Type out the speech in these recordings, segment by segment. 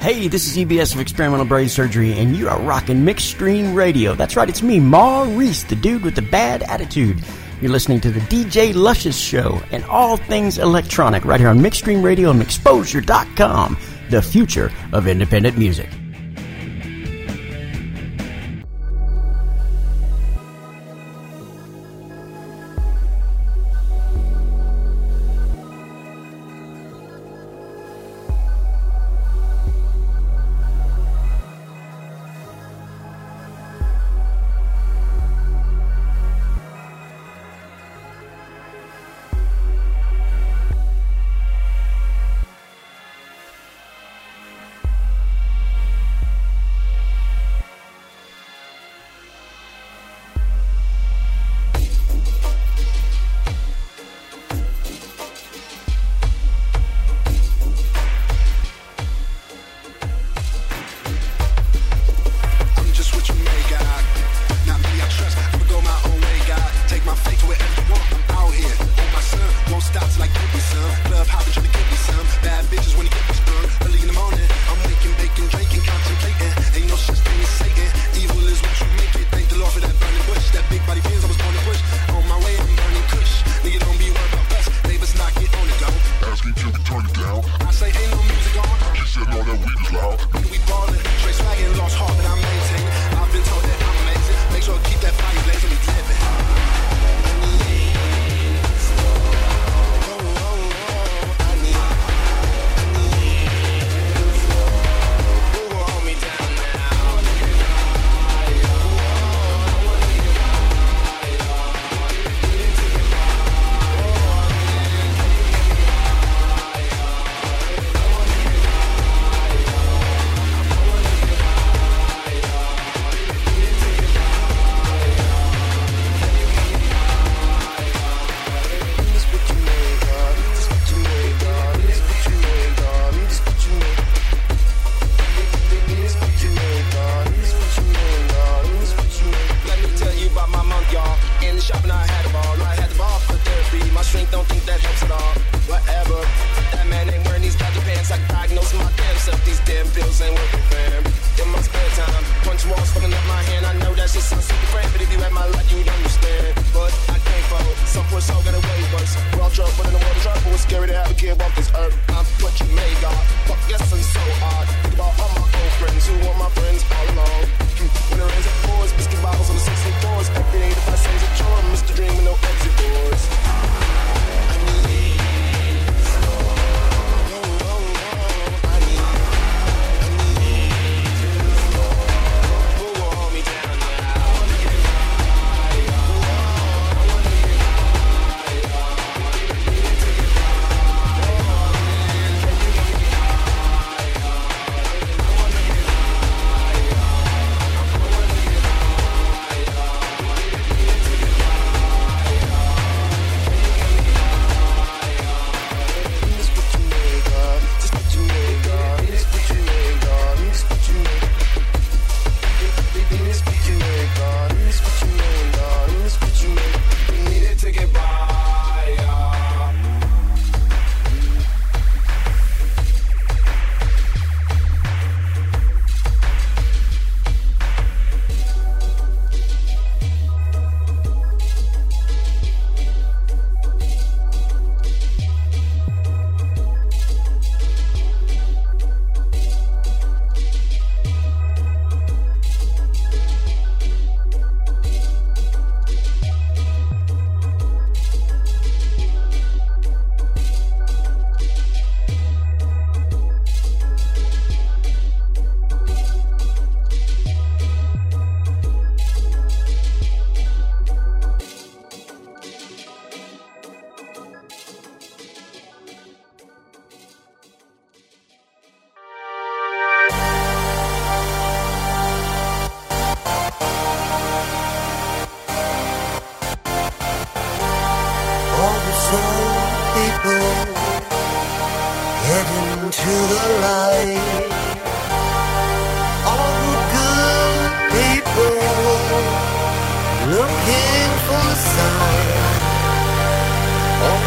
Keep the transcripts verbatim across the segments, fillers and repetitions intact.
Hey, this is E B S of Experimental Brain Surgery, and you are rocking Mixed Stream Radio. That's right, it's me, Maurice, the dude with the bad attitude. You're listening to the D J Luscious Show and all things electronic right here on Mixed Stream Radio and Exposure dot com, the future of independent music.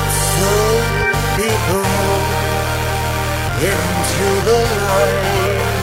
Into the light.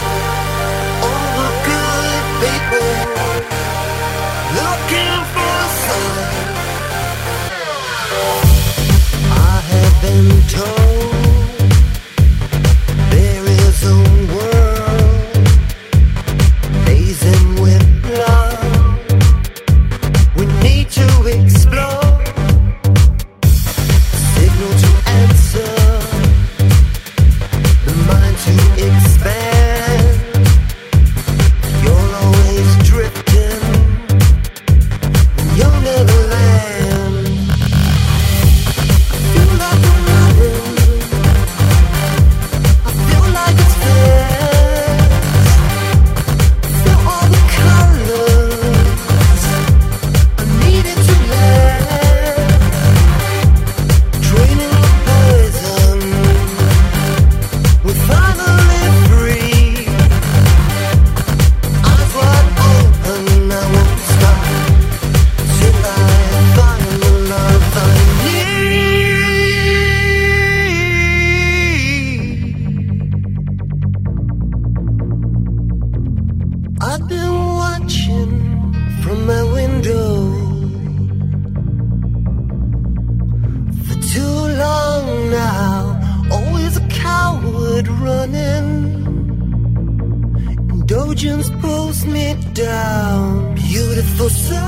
illusions pulls me down. Beautiful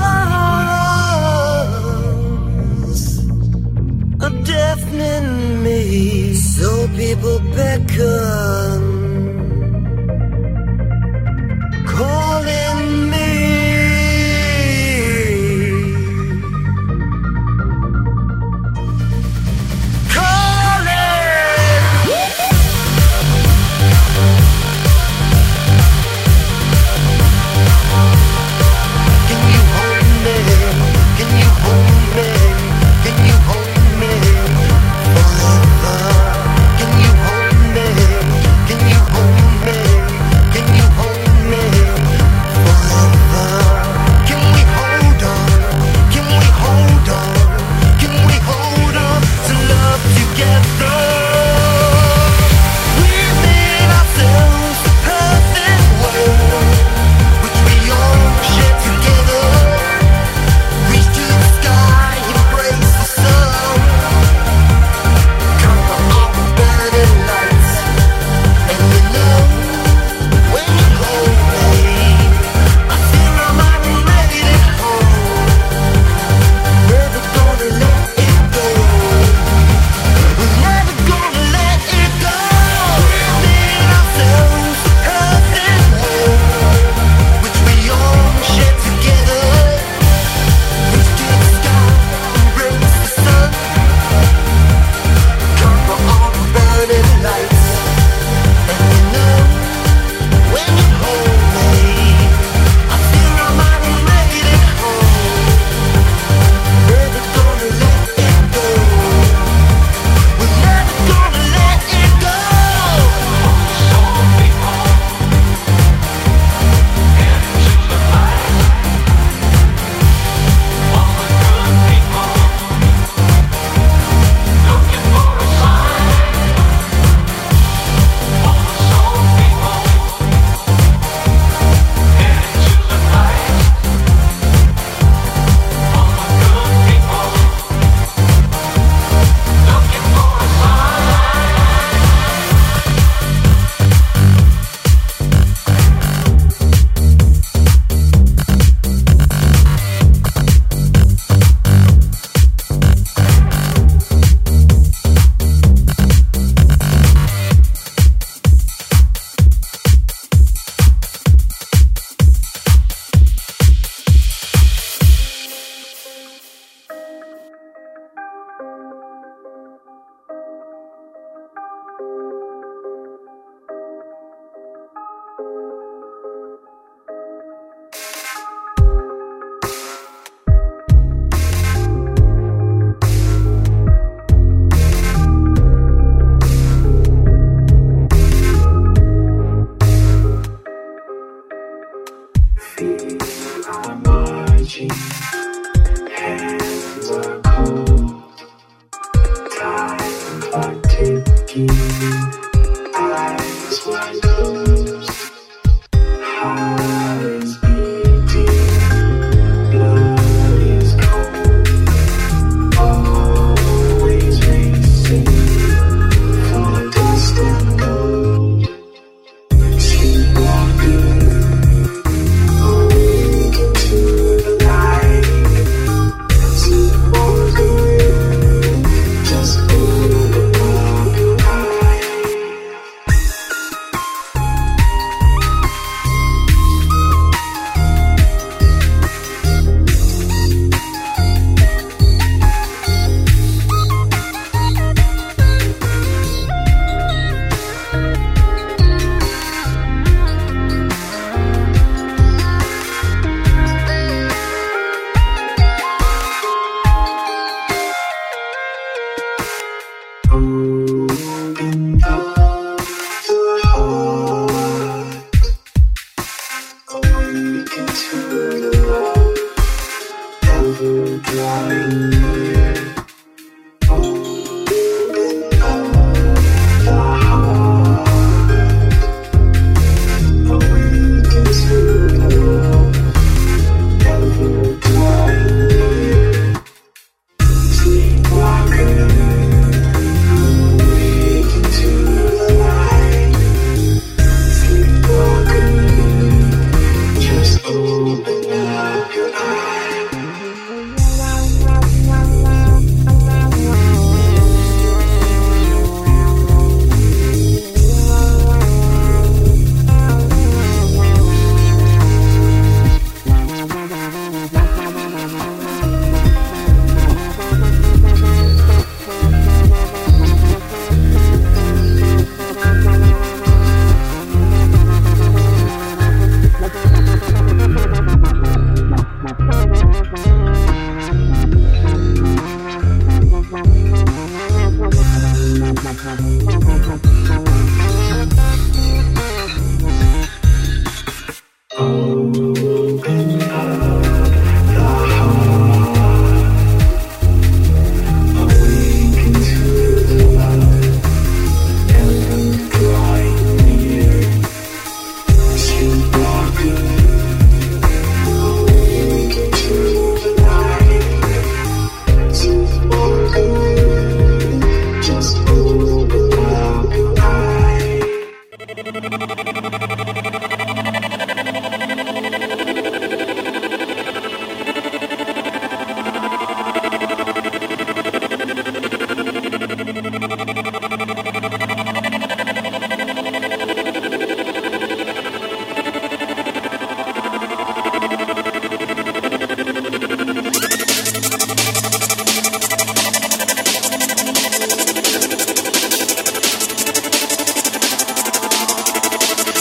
sounds are deafening me. So people beckon, calling me.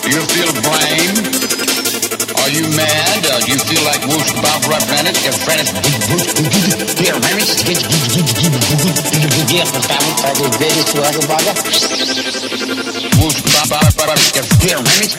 Do you feel blame? Are you mad? Uh, do you feel like whoosh about right planet? Your friends Dear Remix, por favor, fazer vezes sua vaga. Whoosh about Dear Remix,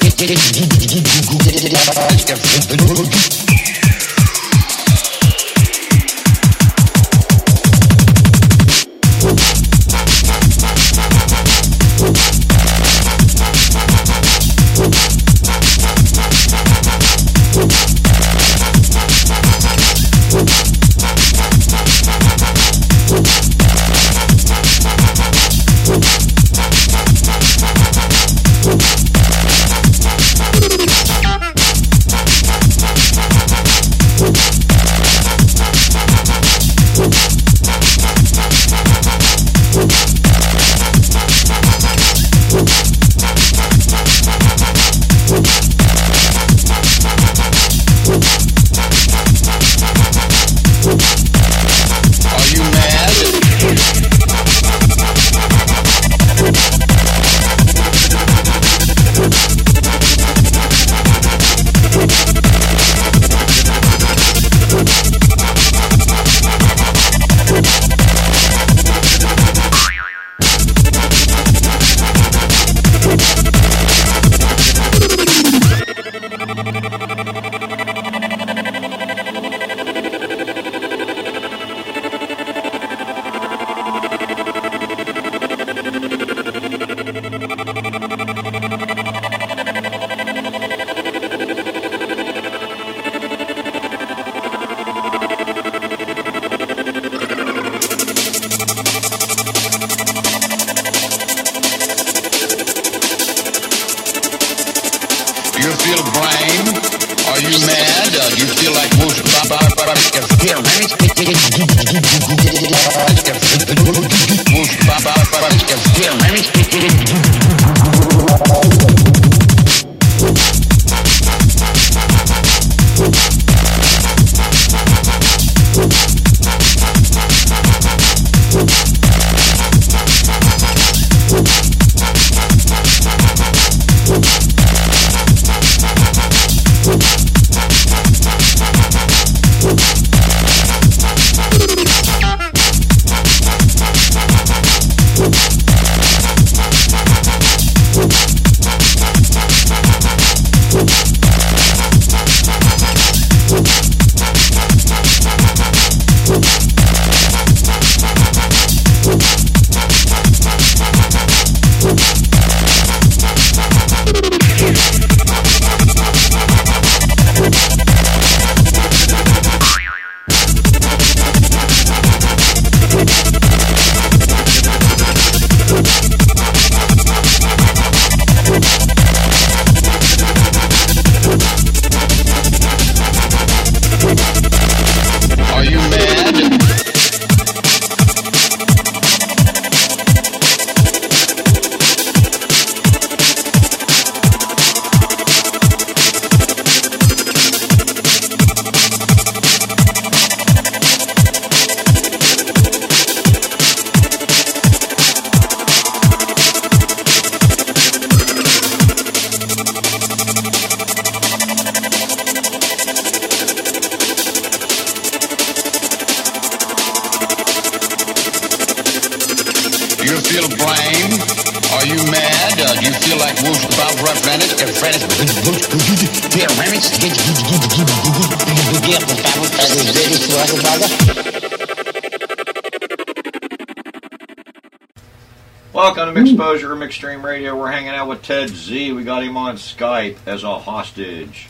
Welcome to Mixposure or Mixstream Radio. We're hanging out with Ted Z. We got him on Skype as a hostage.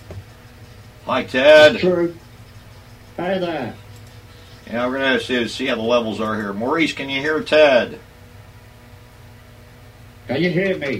Hi, Ted. That's true. Hi there. Yeah, we're going to see, see how the levels are here. Maurice, can you hear Ted? Can you hear me?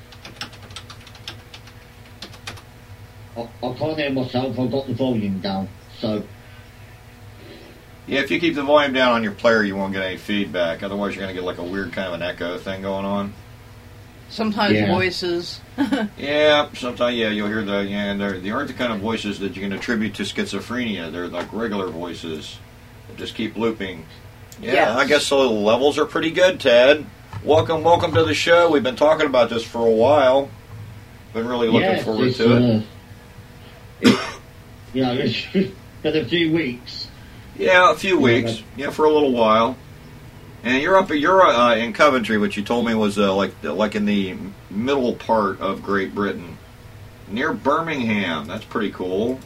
I, I can't hear myself. I've got the volume down. So. Yeah, if you keep the volume down on your player, you won't get any feedback. Otherwise, you're going to get like a weird kind of an echo thing going on. Sometimes yeah. voices. Yeah, sometimes, yeah, you'll hear the, yeah, and they aren't the kind of voices that you can attribute to schizophrenia. They're like regular voices that just keep looping. Yeah, yes. I guess the levels are pretty good, Ted. Welcome, welcome to the show. We've been talking about this for a while. Been really looking yes, forward it's, to it. Uh, it. You know, it's been a few weeks. Yeah, a few weeks. Yeah, for a little while. And you're up. You're uh, in Coventry, which you told me was uh, like like in the middle part of Great Britain, near Birmingham. That's pretty cool.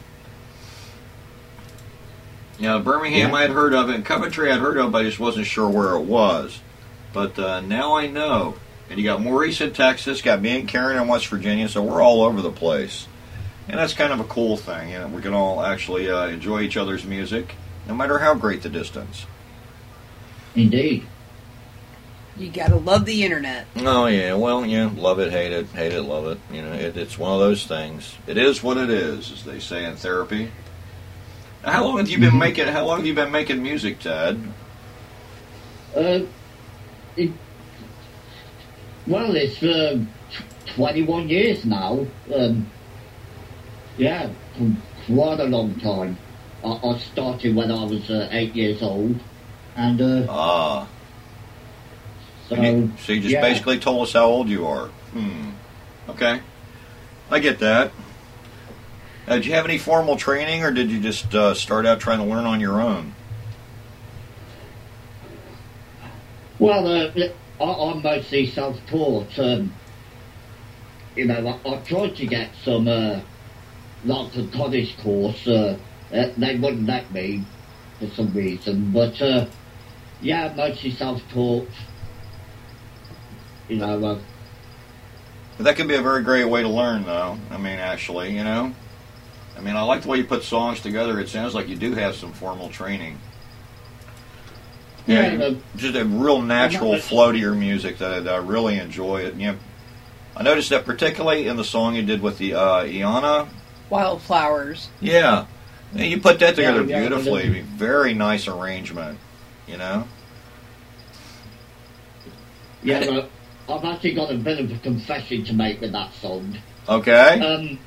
Yeah, Birmingham Yeah. I had heard of, and Coventry I'd heard of, but I just wasn't sure where it was. But uh, now I know. And you got Maurice in Texas, got me and Karen in West Virginia, so we're all over the place. And that's kind of a cool thing. You know, we can all actually uh, enjoy each other's music, no matter how great the distance. Indeed. You gotta love the internet. Oh, yeah. Well, yeah, love it, hate it, hate it, love it. You know, it, it's one of those things. It is what it is, as they say in therapy. Now, how long have you been Mhm. making? How long have you been making music, Ted? Uh, it, well, it's um, twenty-one years now. Um, yeah, quite a long time. I, I started when I was uh, eight years old, and uh, Ah, so, and you, so you just yeah. basically told us how old you are. Hmm. Okay, I get that. Uh, did you have any formal training, or did you just uh, start out trying to learn on your own? Well, uh, I, I'm mostly self-taught. Um, you know, I, I tried to get some, uh, like a college course. Uh, uh, they wouldn't let me for some reason, but uh, yeah, mostly self-taught. You know, uh, But that can be a very great way to learn, though. I mean, actually, you know. I mean, I like the way you put songs together. It sounds like you do have some formal training. yeah, you- uh, just a real natural I'm not- flow to your music that, that I really enjoy it. You know, I noticed that particularly in the song you did with the uh, Iana. Wildflowers. Yeah, yeah, you put that together Yeah, yeah, beautifully. yeah. Very nice arrangement. You know. yeah. Uh, I've actually got a bit of a confession to make with that song. Okay. Um,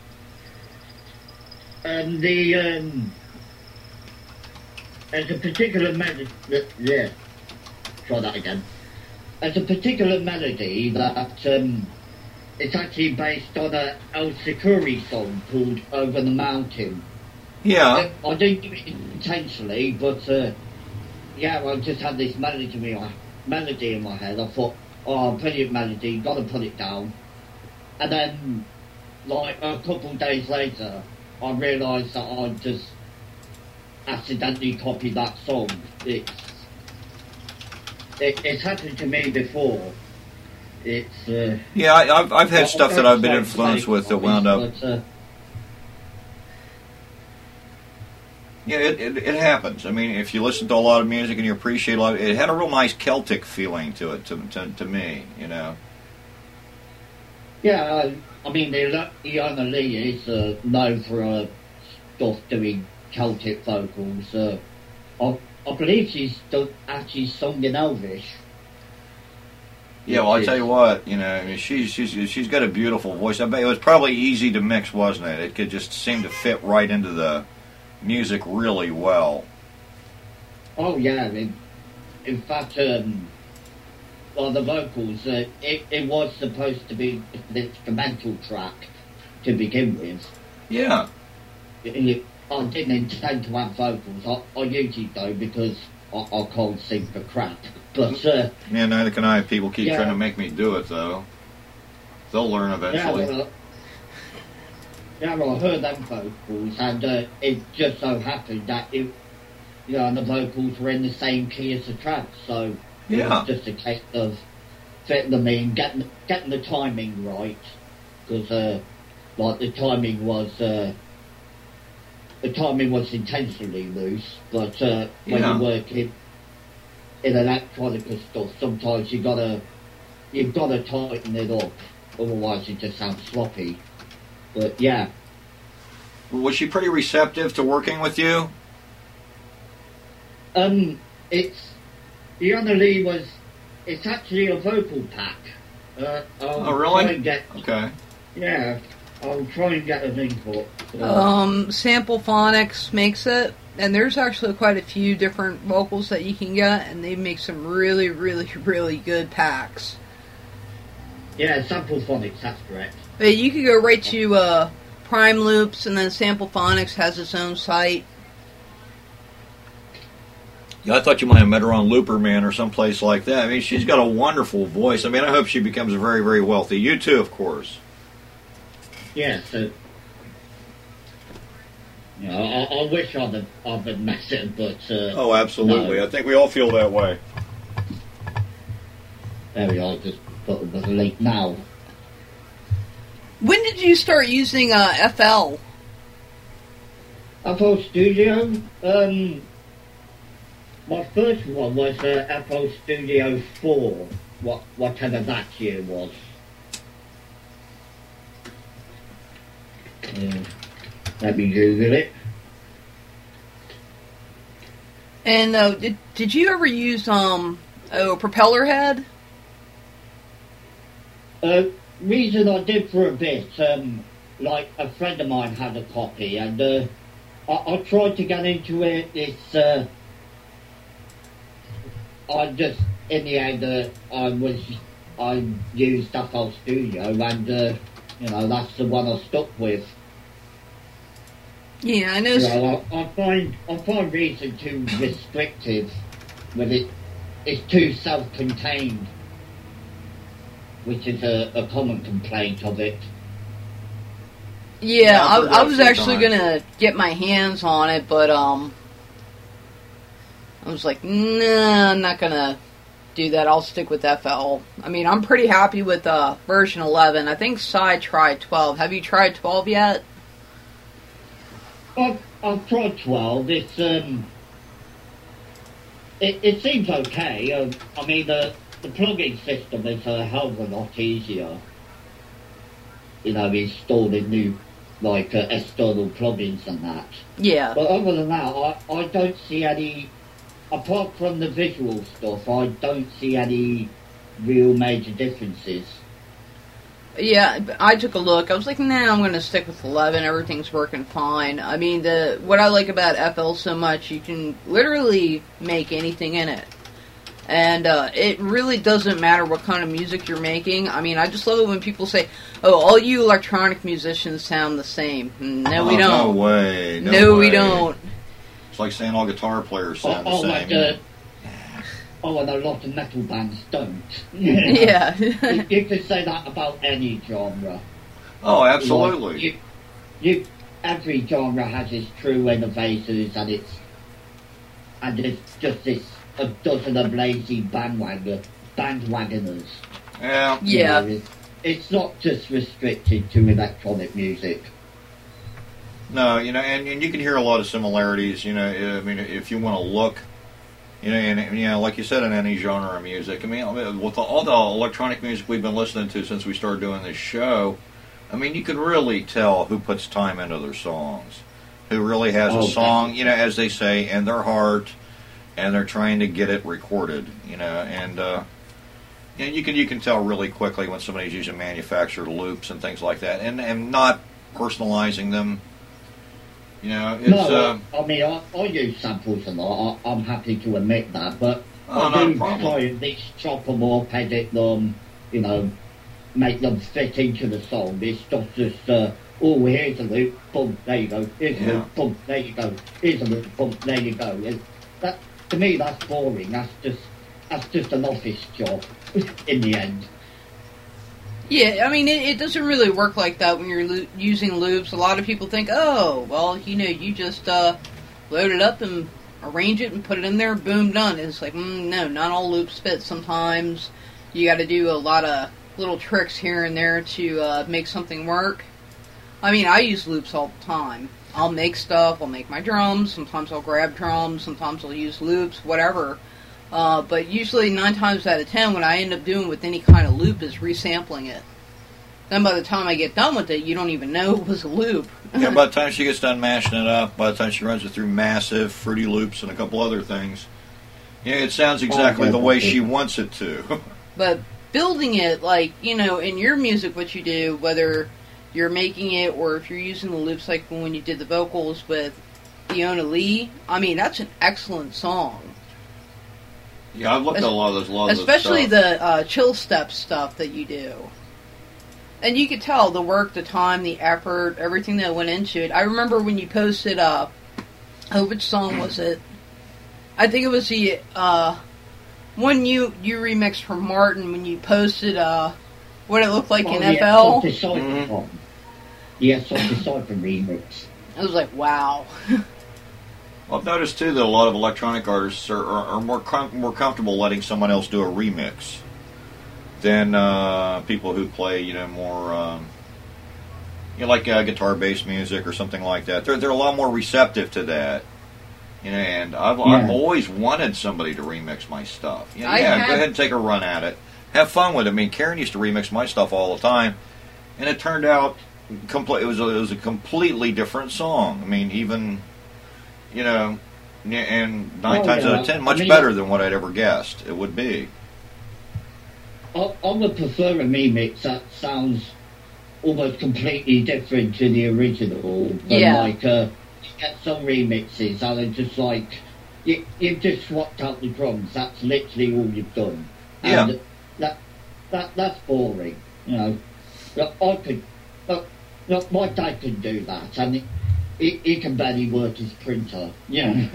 and the um, there's a particular melody. Yeah, try that again. There's a particular melody that um, it's actually based on a El Securi song called "Over the Mountain." yeah. I didn't do it intentionally, but uh, yeah, I just had this melody to me, melody in my head. I thought, oh, brilliant melody, got to put it down. And then, like a couple of days later, I realised that I just accidentally copied that song. It's it, it's happened to me before. It's uh, Yeah, I, I've I've had well, stuff that I'm I've been sorry to influenced say, with that wound up. but, uh, Yeah, it, it it happens. I mean, if you listen to a lot of music and you appreciate a lot, of, it had a real nice Celtic feeling to it. To to, to me, you know. Yeah, uh, I mean, the Iona Lee is uh, known for her stuff doing Celtic vocals. Uh, I, I believe she's done, actually sung in Elvish. Yeah, well, I tell you what, you know, I mean, she's she's she's got a beautiful voice. I bet it was probably easy to mix, wasn't it? It could just seem to fit right into the music really well. Oh, yeah. In, in fact, um, well, the vocals, uh, it, it was supposed to be an instrumental track to begin with. Yeah. It, I didn't intend to have vocals. I, I usually do because I, I can't sing for crap. But, uh, Yeah, neither can I. People keep Yeah. trying to make me do it, though. They'll learn yeah, eventually. well, yeah, well, I heard them vocals, and uh, it just so happened that it, you know, and the vocals were in the same key as the track, so it Yeah. was just a case of fitting them in, getting getting the timing right, because uh, like the timing was uh, the timing was intentionally loose, but uh, when Yeah. you work in in electronica stuff, sometimes you gotta you've gotta tighten it up, otherwise it just sounds sloppy. But yeah, Was she pretty receptive to working with you? um, it's Iona Lee was. It's actually a vocal pack. Uh, I'll Oh, really? Try and get, Okay. yeah, I'll try and get an input. Uh, Um, Sample Phonics makes it, and there's actually quite a few different vocals that you can get, and they make some really, really, really good packs. Yeah, Sample Phonics, that's correct. But you could go right to uh, Prime Loops, and then Sample Phonics has its own site. Yeah, I thought you might have met her on Looperman or someplace like that. I mean, she's got a wonderful voice. I mean, I hope she becomes very, very wealthy. You too, of course. Yeah, so... You know, I, I wish I'd have, I'd have met her, but... Uh, oh, absolutely. No. I think we all feel that way. There we are, just put it the link now. When did you start using uh, F L? F L Studio? Um... My first one was uh, F L Studio four, what, whatever that year was. Uh, let me Google it. And uh, did did you ever use um oh Propeller Head? Uh, reason I did for a bit, um, like a friend of mine had a copy, and uh, I, I tried to get into it. It's uh, I just, in the end, uh, I was, I used F L Studio, and, uh, you know, that's the one I stuck with. Yeah, I know. You know, I, I find, I find Reason too restrictive with it. It's too self-contained, which is a, a common complaint of it. Yeah, Yeah, I, I've I was heard that actually sometimes. gonna get my hands on it, but um, I was like, nah, I'm not gonna do that. I'll stick with F L. I mean, I'm pretty happy with uh, version eleven. I think Cy tried twelve. Have you tried twelve yet? I've, I've tried twelve. It's um, it, it seems okay. Um, I mean, the the plugin system is a hell of a lot easier. You know, installing new like uh, external plugins and that. Yeah. But other than that, I, I don't see any. Apart from the visual stuff, I don't see any real major differences. Yeah, I took a look. I was like, nah, I'm going to stick with eleven. Everything's working fine. I mean, the what I like about F L so much, you can literally make anything in it. And uh, it really doesn't matter what kind of music you're making. I mean, I just love it when people say, oh, all you electronic musicians sound the same. No, oh, we don't. No way. No, no way. we don't. It's like saying all guitar players sound oh, the oh, same. Like, uh, oh, and a lot of metal bands don't. Yeah. you, you can say that about any genre. Oh, absolutely. Like, you, you, every genre has its true innovators, and it's and it's just this a dozen of lazy bandwagon bandwagoners. Yeah. You Yeah. know, it's, it's not just restricted to electronic music. No, you know, and, and you can hear a lot of similarities, you know, I mean, if you want to look, you know, and, you know, like you said, in any genre of music. I mean, with all the electronic music we've been listening to since we started doing this show, I mean, you can really tell who puts time into their songs, who really has Oh, a song, you know, as they say, in their heart, and they're trying to get it recorded, you know, and, uh, and you can you can tell really quickly when somebody's using manufactured loops and things like that, and, and not personalizing them. You know, it's, no, uh, I, I mean, I, I use samples a lot. I, I'm happy to admit that, but Oh, I not a do problem. try and these chop them up, edit them, you know, make them fit into the song. It's not just, uh, oh, here's a loop, boom, there you go. Here's a Yeah. loop, boom, there you go. Here's a loop, boom, there you go. It, that to me, that's boring. That's just that's just an office job in the end. Yeah, I mean, it, it doesn't really work like that when you're lo- using loops. A lot of people think, oh, well, you know, you just uh, load it up and arrange it and put it in there, boom, done. It's like, mm, no, not all loops fit. Sometimes you got to do a lot of little tricks here and there to uh, make something work. I mean, I use loops all the time. I'll make stuff, I'll make my drums, sometimes I'll grab drums, sometimes I'll use loops, whatever. Uh, but usually nine times out of ten, what I end up doing with any kind of loop is resampling it. Then by the time I get done with it, you don't even know it was a loop. yeah, by the time she gets done mashing it up, by the time she runs it through Massive, Fruity Loops, and a couple other things, yeah, it sounds exactly Oh, the way yeah. she wants it to. But building it, like, you know, in your music, what you do, whether you're making it or if you're using the loops like when you did the vocals with Fiona Lee, I mean, that's an excellent song. yeah, I've looked at a lot of those, a lot of those Especially stuff. the uh, chill step stuff that you do. And you could tell the work, the time, the effort, everything that went into it. I remember when you posted, uh, oh, which song was it? I think it was the, uh, one you, you remixed for Martin when you posted, uh, what it looked like Oh, in yeah, F L. Soft Cypher Mhm. one. Yeah, Soft Cypher remix. I was like, wow. Well, I've noticed too that a lot of electronic artists are, are, are more com- more comfortable letting someone else do a remix than uh, people who play, you know, more, um, you know, like uh, guitar-based music or something like that. They're they're a lot more receptive to that. You know, and I've I've Yeah. always wanted somebody to remix my stuff. You know, I yeah, have- go ahead and take a run at it. Have fun with it. I mean, Karen used to remix my stuff all the time, and it turned out complete. It was a, it was a completely different song. I mean, even you know, n- and nine Oh, times yeah. out of ten, much I mean- better than what I'd ever guessed it would be. I, I would prefer a remix that sounds almost completely different to the original. Than Yeah. Like, uh, you get some remixes that are just like, you, you've just swapped out the drums. That's literally all you've done. Yeah. And that, that, that's boring, you know. Look, I could, look, look, my dad can do that, and he, he, he can barely work his printer, you know.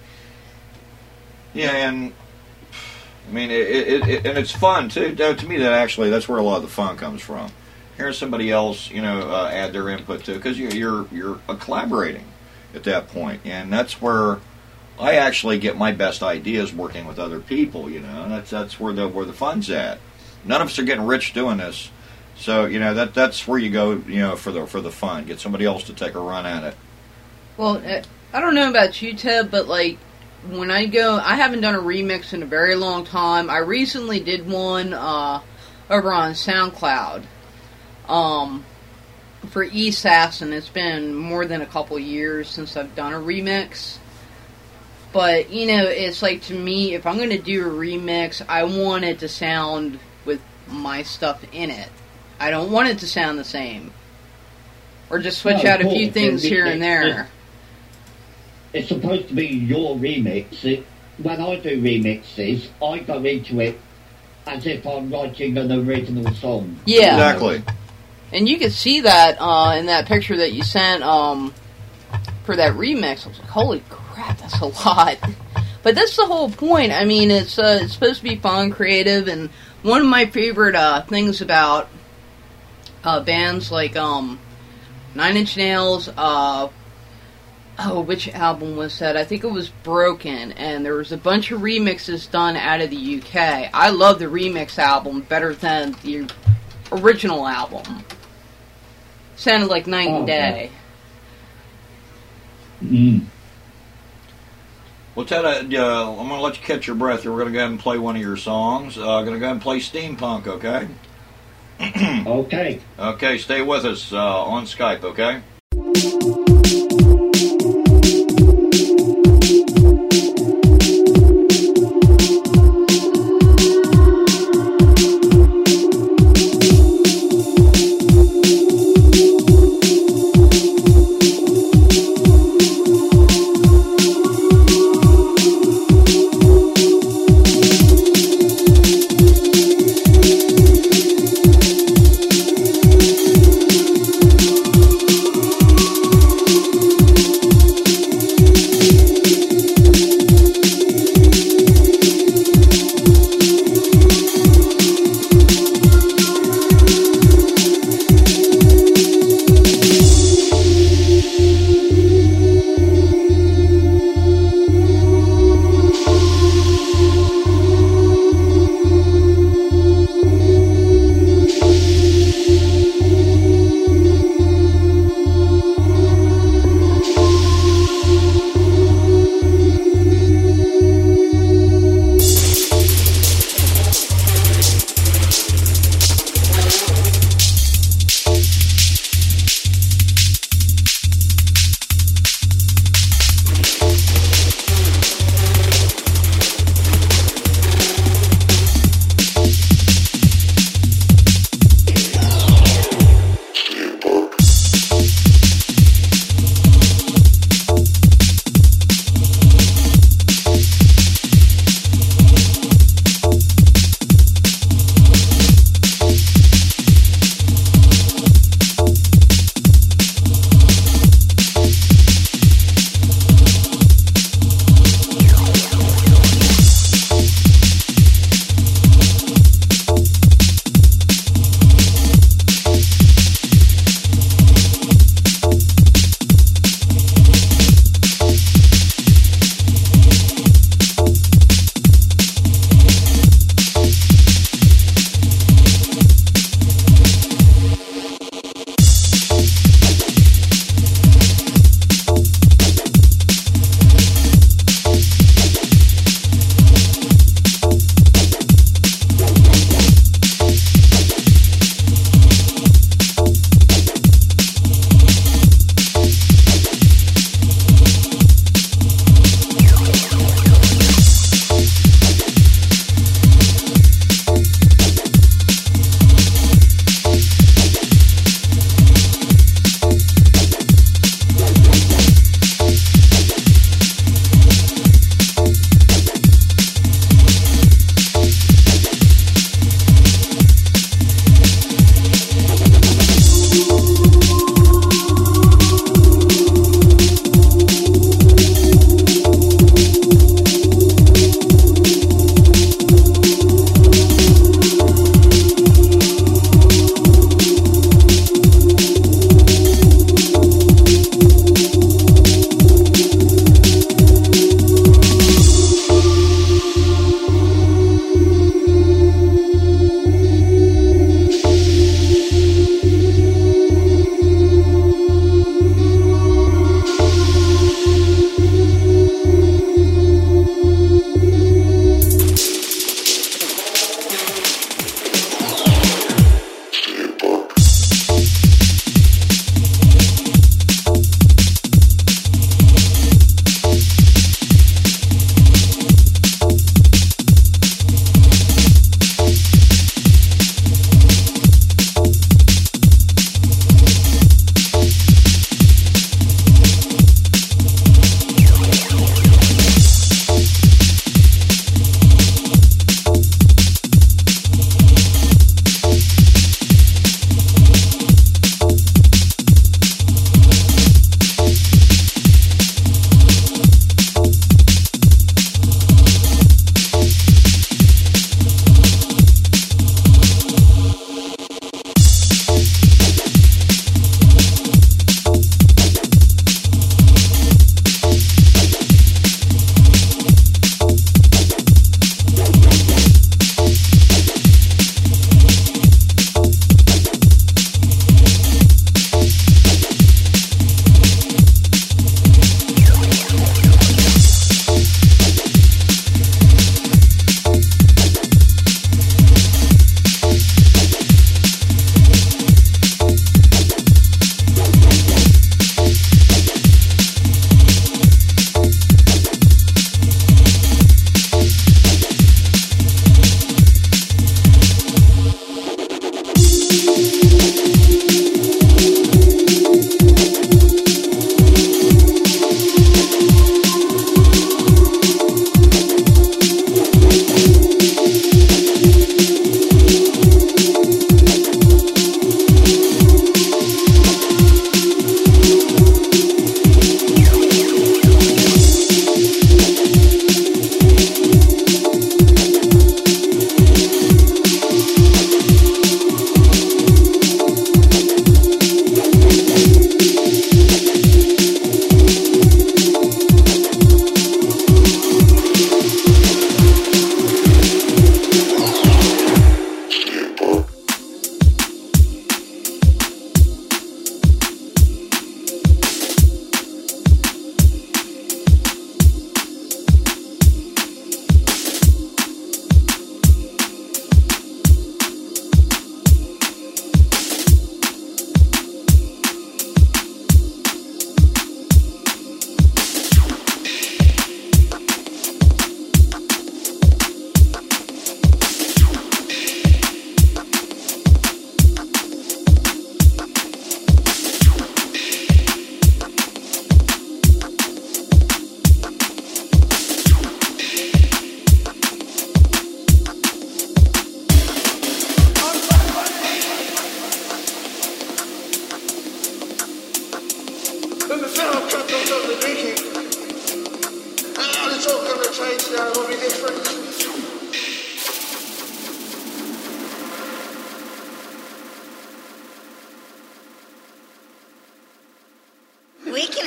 Yeah, and I mean, it, it, it and it's fun too. To to me, that actually that's where a lot of the fun comes from. Hearing somebody else, you know, uh, add their input to, because you're you're you're uh, collaborating at that point, and that's where I actually get my best ideas working with other people. You know, and that's that's where the where the fun's at. None of us are getting rich doing this, so you know that that's where you go. You know, for the for the fun, get somebody else to take a run at it. Well, uh, I don't know about you, Ted, but like when I go, I haven't done a remix in a very long time. I recently did one uh, over on SoundCloud um, for E-Assassin. It's been more than a couple years since I've done a remix. But, you know, it's like, to me, if I'm going to do a remix, I want it to sound with my stuff in it. I don't want it to sound the same. Or just switch No, out a of few course. things It- here it- and there. It's supposed to be your remix. It, when I do remixes, I go into it as if I'm writing an original song. Yeah. Exactly. And you could see that uh, in that picture that you sent um, for that remix. I was like, holy crap, that's a lot. But that's the whole point. I mean, it's uh, it's supposed to be fun, creative, and one of my favorite uh, things about uh, bands like um, Nine Inch Nails, uh, oh, which album was that? I think it was Broken, and there was a bunch of remixes done out of the U K. I love the remix album better than the original album. Sounded like night and Oh, day. Mm. Well, Ted, uh, uh, I'm going to let you catch your breath here. We're going to go ahead and play one of your songs. Uh, going to go ahead and play Steampunk, okay? Okay. Okay, stay with us uh, on Skype, okay?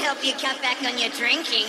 help you cut back on your drinking.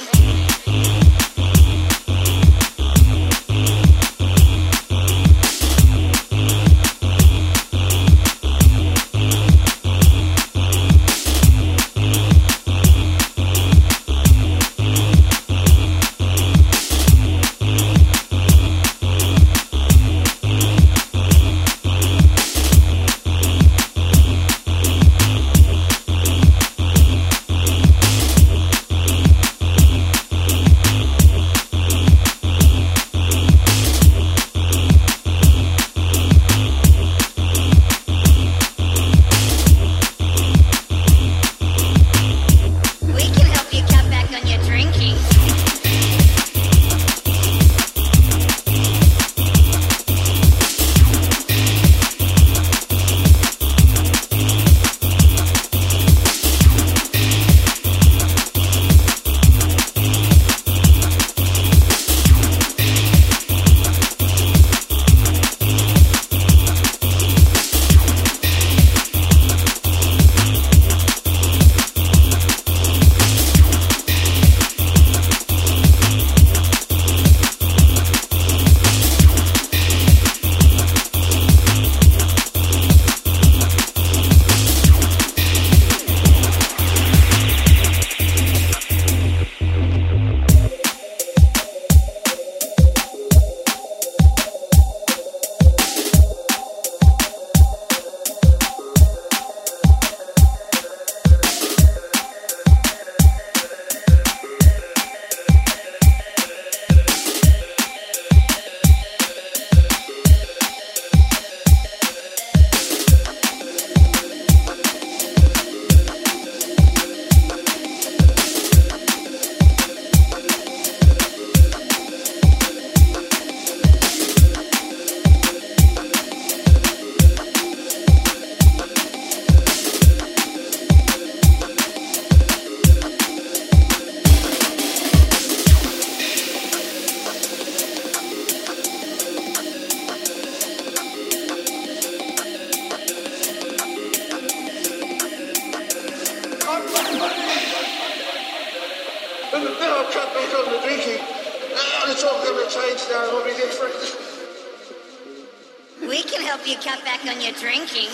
We can help you cut back on your drinking.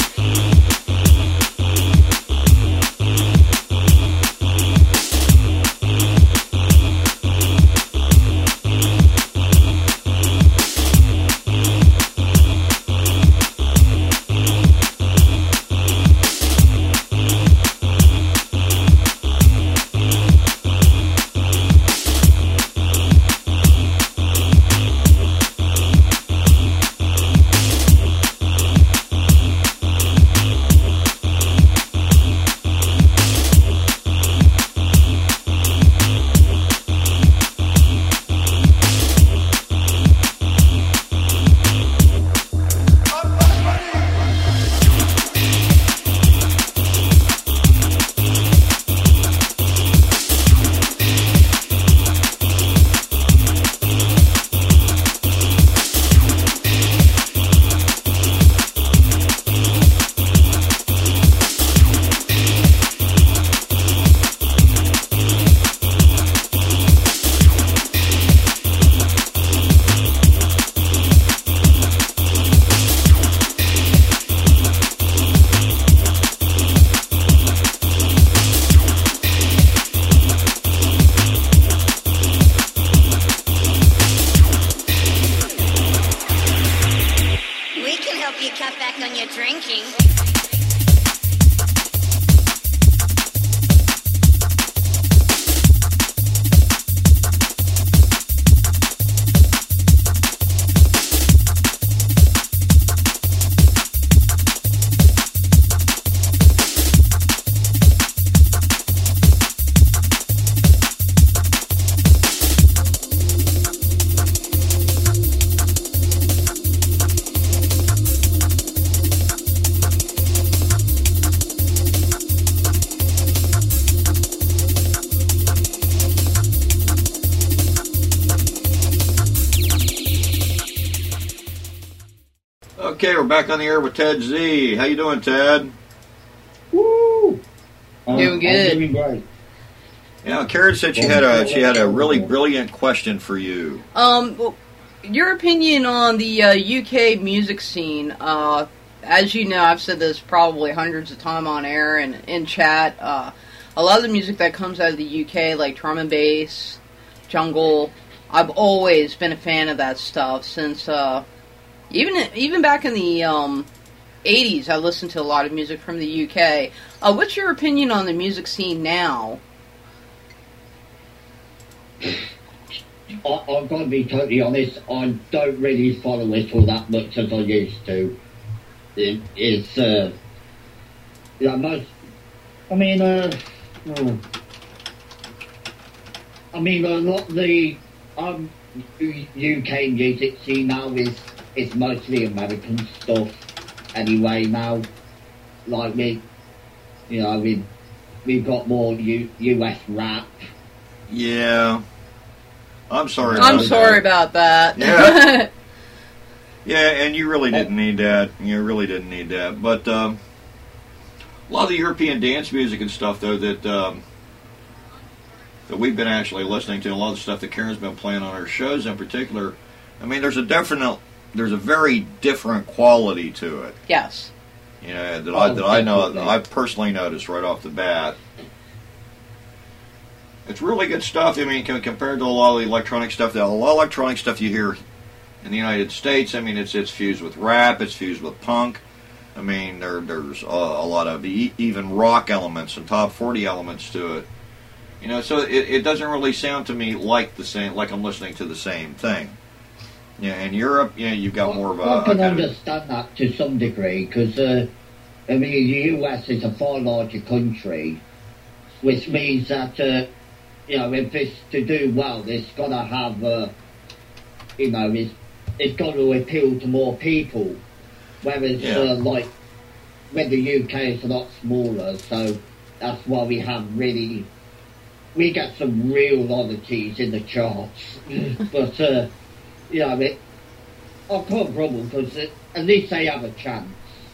Okay, we're back on the air with Ted Z. How you doing, Ted? Woo! Um, Doing good. I'm doing great. You know, Karen said she had a she had a really brilliant question for you. Um, well, your opinion on the uh, U K music scene? Uh, as you know, I've said this probably hundreds of times on air and in chat. Uh, a lot of the music that comes out of the U K, like drum and bass, jungle, I've always been a fan of that stuff since uh, even even back in the um, eighties. I listened to a lot of music from the U K. Uh, what's your opinion on the music scene now? I, I've got to be totally honest, I don't really follow it all that much as I used to. It, it's, uh, yeah, most, I mean, uh, oh, I mean, a lot of the um, U K music scene now is, is mostly American stuff anyway now. Like, we, you know, we, we've got more U, US rap. Yeah. I'm sorry about I'm sorry that. about that. Yeah. Yeah, and you really didn't need that. You really didn't need that. But um, a lot of the European dance music and stuff, though, that um, that we've been actually listening to, a lot of the stuff that Karen's been playing on her shows in particular, I mean, there's a definite, there's a very different quality to it. Yes. You know, that I that I know, that I personally noticed right off the bat. It's really good stuff. I mean, compared to a lot of the electronic stuff, a lot of electronic stuff you hear in the United States, I mean, it's it's fused with rap, it's fused with punk. I mean, there there's a, a lot of e- even rock elements and top forty elements to it. You know, so it, it doesn't really sound to me like the same, like I'm listening to the same thing. Yeah, in Europe, yeah, you've got more of a. I can a kind understand of, that to some degree because, uh, I mean, the U S is a far larger country, which means that. Uh, You know, if it's to do well, it's got to have, uh, you know, it's, it's got to appeal to more people. Whereas, yeah. uh, like, when the U K is a lot smaller, so that's why we have really, we get some real oddities in the charts. But, uh, you know, it, I've got a problem because at least they have a chance.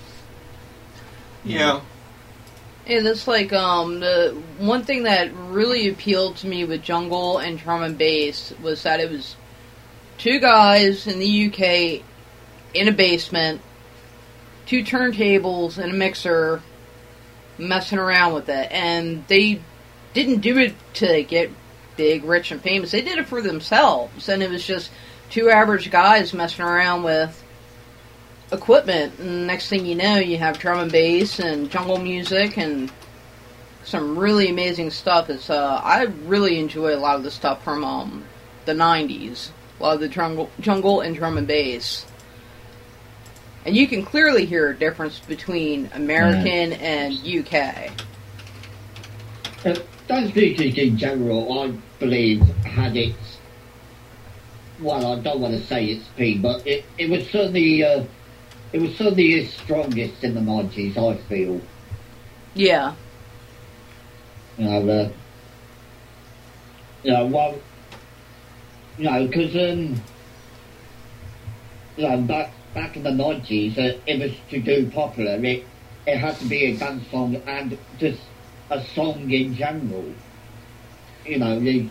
Yeah. And it's like, um, the one thing that really appealed to me with jungle and drum and bass was that it was two guys in the U K in a basement, two turntables and a mixer messing around with it. And they didn't do it to get big, rich, and famous. They did it for themselves. And it was just two average guys messing around with equipment, and next thing you know, you have drum and bass and jungle music and some really amazing stuff. It's uh, I really enjoy a lot of the stuff from um, the nineties, a lot of the jungle, jungle and drum and bass, and you can clearly hear a difference between American mm. and U K. Uh, dance music in general, I believe, had its, well, I don't want to say its peak, but it, it was certainly uh, It was certainly its strongest in the nineties, I feel. Yeah. You know, uh, you know, well, you know, because, um, you know, back, back in the nineties, uh, it was to do popular, it, it had to be a dance song and just a song in general. You know, the,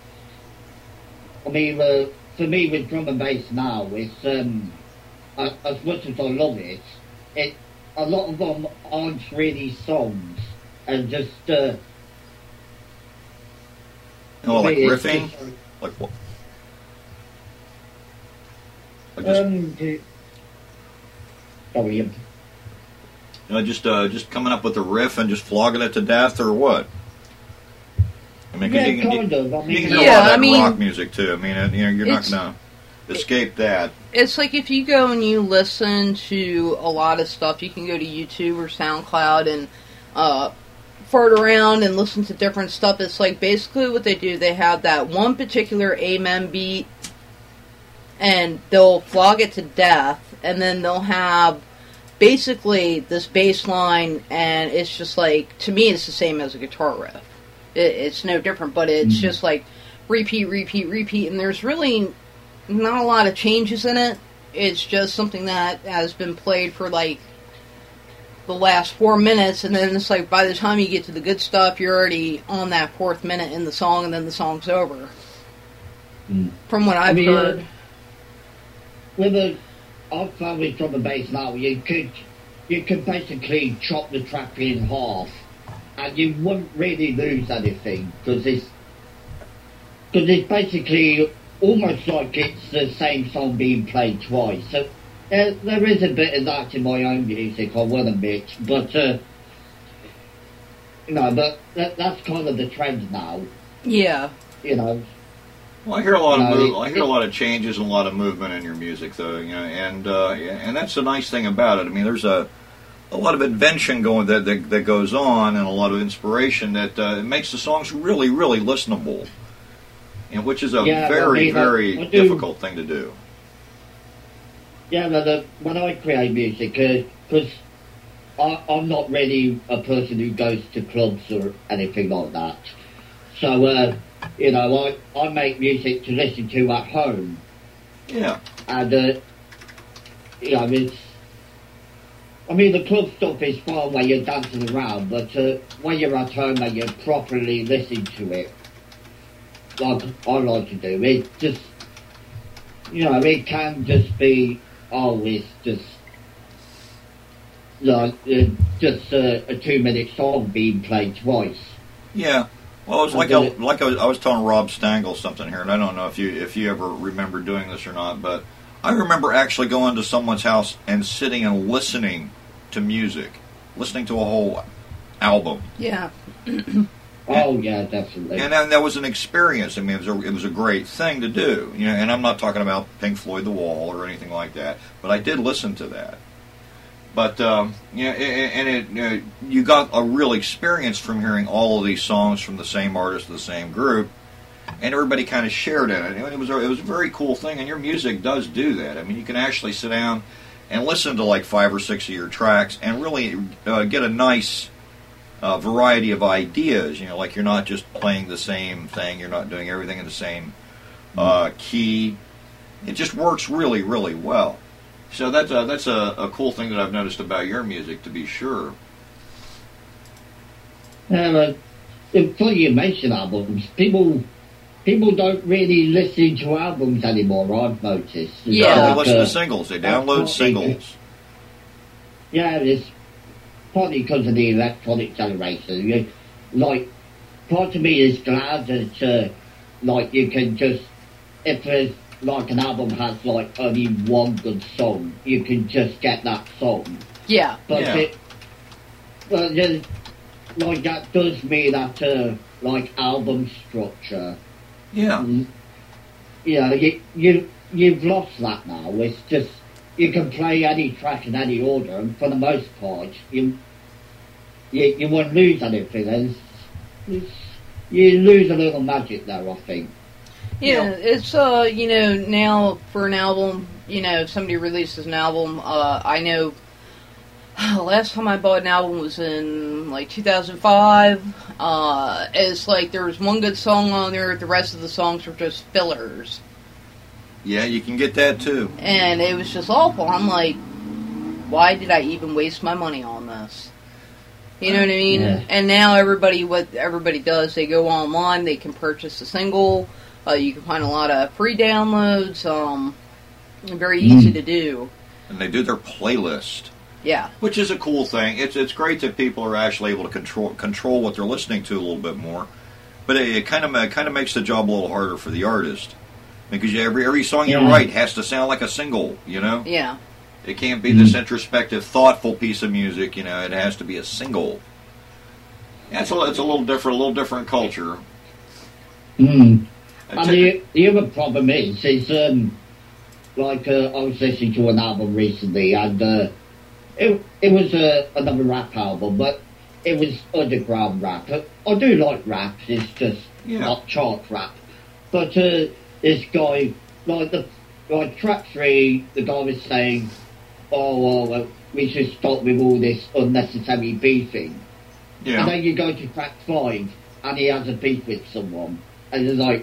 I mean, uh, for me with drum and bass now, it's, um, as much as I love it, it, a lot of them aren't really songs, and just, uh... Oh, like riffing? Just, like what? Like just, um, to, sorry, you know, just, uh, just coming up with a riff and just flogging it to death, or what? I mean, cause yeah, you can, kind you, of. I mean, you can hear yeah, a lot of that I mean, rock music, too. I mean, you know, you're not gonna escape that. It's like if you go and you listen to a lot of stuff, you can go to YouTube or SoundCloud and uh, fart around and listen to different stuff. It's like basically what they do, they have that one particular Amen beat and they'll flog it to death, and then they'll have basically this bass line, and it's just like, to me it's the same as a guitar riff. It, it's no different, but it's mm-hmm. just like repeat, repeat, repeat, and there's really not a lot of changes in it. It's just something that has been played for like the last four minutes, and then it's like by the time you get to the good stuff, you're already on that fourth minute in the song, and then the song's over. Mm. From what I've I mean, heard. Uh, with a, I've found with drum and bass now, you could, you could basically chop the track in half, and you wouldn't really lose anything, because it's, because it's basically almost like it's the same song being played twice. So uh, there is a bit of that in my own music, I will admit, but uh, you know, but that, that's kind of the trend now. Yeah. You know. Well, I hear a lot of No, move, it- I hear a lot of changes and a lot of movement in your music, though. You know, and uh, and that's the nice thing about it. I mean, there's a a lot of invention going that that, that goes on, and a lot of inspiration that uh, makes the songs really, really listenable. And which is a Yeah, very, I mean, I- very I do- difficult thing to do. Yeah, but uh, when I create music, because I I'm not really a person who goes to clubs or anything like that. So, uh, you know, I, I make music to listen to at home. Yeah. And, uh, you know, it's... I mean, the club stuff is fine when you're dancing around, but uh, when you're at home and you're properly listening to it, like I like to do, it just... You know, it can just be... Oh, it's just... Like, uh, just uh, a two-minute song being played twice. Yeah. Well, it's I like get I, it. like I was, I was telling Rob Stangle something here, and I don't know if you if you ever remember doing this or not, but I remember actually going to someone's house and sitting and listening to music, listening to a whole album, Yeah. Oh, yeah, definitely. and that, that was an experience. I mean, it was a, it was a great thing to do, you know. And I'm not talking about Pink Floyd, The Wall, or anything like that, but I did listen to that. But um, you know, and it you, know, you got a real experience from hearing all of these songs from the same artist, the same group, and everybody kind of shared in it. And it was a, it was a very cool thing, and your music does do that. I mean, you can actually sit down and listen to like five or six of your tracks and really uh, get a nice uh, variety of ideas. You know, like you're not just playing the same thing, you're not doing everything in the same uh, key. It just works really, really well. So that's a, that's a, a cool thing that I've noticed about your music, to be sure. Yeah, but it's funny you mention albums. People people don't really listen to albums anymore, I've noticed. Yeah. No, they Like, listen uh, to singles. They download that's singles. Yeah, it's partly because of the electronic generation. You, like, part of me is glad that, uh, like, you can just, if there's, like, an album has, like, only one good song, you can just get that song. Yeah. But Yeah. it, well, just, like, that does mean that, uh, like, album structure, Yeah. mm, you know, you, you, you've lost that now. It's just, you can play any track in any order, and for the most part, you, you, you won't lose anything. It's, it's, you lose a little magic there, I think. Yeah, it's, uh, you know, now for an album, you know, if somebody releases an album, uh, I know last time I bought an album was in, like, two thousand five. Uh, it's like there was one good song on there, the rest of the songs were just fillers. Yeah, you can get that too. And it was just awful. I'm like, why did I even waste my money on this? You know what I mean? Yeah. And now everybody, what everybody does, they go online, they can purchase a single. Uh, you can find a lot of free downloads. Um, very easy Mm. to do. And they do their playlist, Yeah. which is a cool thing. It's it's great that people are actually able to control control what they're listening to a little bit more. But it, it kind of it kind of makes the job a little harder for the artist, because every every song you Yeah. write has to sound like a single. You know, Yeah. it can't be this introspective, thoughtful piece of music. You know, it has to be a single. Yeah, it's a, it's a little different, a little different culture. Mm. Uh, And t- the, the other problem is, is um, like uh, I was listening to an album recently, and uh, it it was uh, another rap album, but it was underground rap. I do like rap; it's just Yeah. not chart rap. But uh, this guy, like the like track three, the guy was saying, "Oh, well, we should stop with all this unnecessary beefing." yeah. And then you go to track five, and he has a beef with someone, and it's like,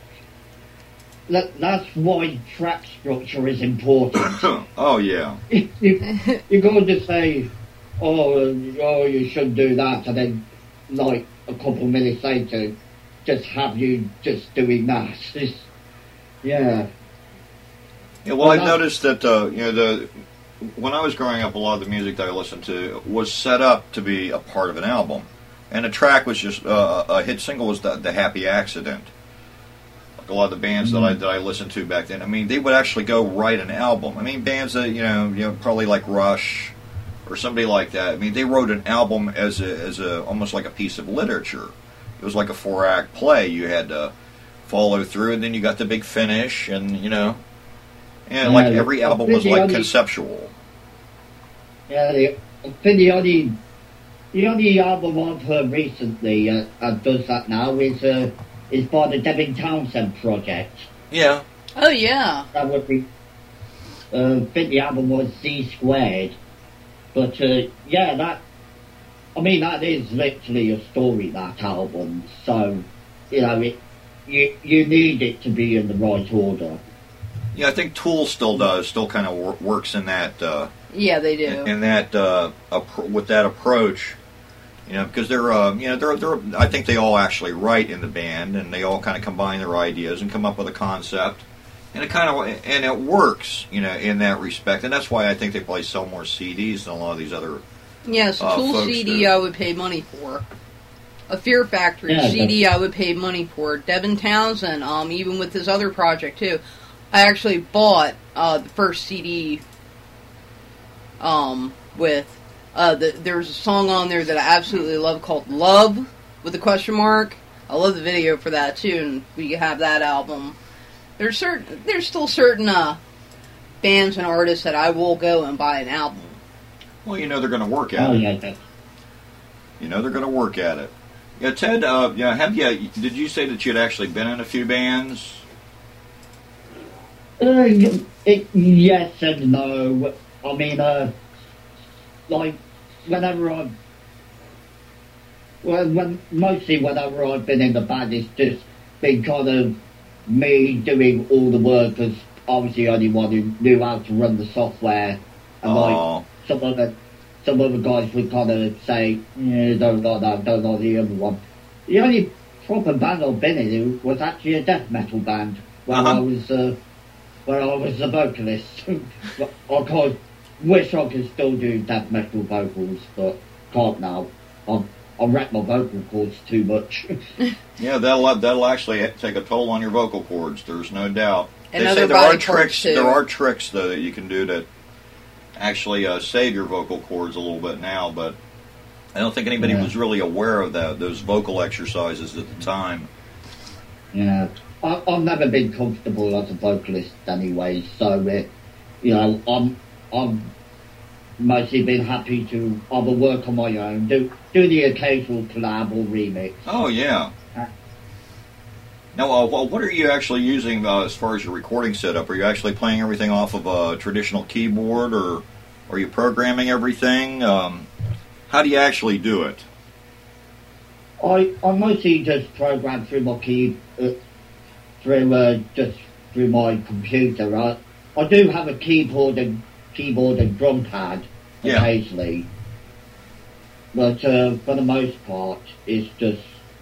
that, that's why track structure is important. oh yeah. you, you're going to say, oh, oh, you should do that, and then, like, a couple of minutes later, just have you just doing that. It's, yeah. Yeah, well, I've noticed that, uh, you know, the when I was growing up, a lot of the music that I listened to was set up to be a part of an album. And a track was just, uh, a hit single was the, the Happy Accident. Like a lot of the bands mm-hmm. that I that I listened to back then, I mean, they would actually go write an album. I mean, bands that, you know, you know, probably like Rush or somebody like that, I mean, they wrote an album as a, as a, almost like a piece of literature. It was like a four-act play. You had to follow through, and then you got the big finish, and, you know, and like every album was like conceptual. Yeah, the, I think the only, the only album I've heard recently uh, that does that now is uh, is by the Devin Townsend Project. Yeah. Oh, yeah. That would be, uh, I think the album was Z Squared. But, uh, yeah, that, I mean, that is literally a story, that album. So, you know, it, you, you need it to be in the right order. Yeah, I think Tool still does, still kind of wor- works in that... Uh, yeah, they do. In, in that, uh, ap- with that approach, you know, because they're, uh, you know, they're, they're, I think they all actually write in the band, and they all kind of combine their ideas and come up with a concept, and it kind of, and it works, you know, in that respect, and that's why I think they probably sell more C Ds than a lot of these other. Yes, yeah, so uh, Tool C D do. I would pay money for. A Fear Factory yeah, C D I would pay money for. Devin Townsend, um, even with his other project too. I actually bought uh, the first C D um, with, uh, the, there's a song on there that I absolutely love called Love, with a question mark. I love the video for that too, and we have that album. There's certain, there's still certain uh, bands and artists that I will go and buy an album. Well, you know they're going to work at oh, it. Yeah. You know they're going to work at it. Yeah, Ted, uh, yeah, have you, did you say that you had actually been in a few bands? Uh, it, yes and no. I mean, uh, like, whenever I've, well, when, mostly whenever I've been in the band, it's just been kind of me doing all the work, because I was the only one who knew how to run the software, and oh. like, some other, some other guys would kind of say, yeah, don't like that, don't like the other one. The only proper band I've been in was actually a death metal band, where uh-huh. I was, uh, where I was the vocalist. I can't, wish I could still do death metal vocals, but can't now. I I wreck my vocal cords too much. Yeah, that'll that'll actually take a toll on your vocal cords. There's no doubt. And they other say there body are tricks. too. There are tricks though that you can do to actually uh, save your vocal cords a little bit now, but I don't think anybody yeah. was really aware of that. Those vocal exercises at the time. Yeah. I, I've never been comfortable as a vocalist anyway, so uh, you know, I'm I'm mostly been happy to either work on my own, do do the occasional collab or remix. Oh yeah. Uh, now, uh, well, what are you actually using uh, as far as your recording setup? Are you actually playing everything off of a traditional keyboard, or are you programming everything? Um, how do you actually do it? I I mostly just program through my key. Uh, through uh, just through my computer. I, I do have a keyboard and keyboard and drum pad yeah. occasionally, but uh, for the most part, it's just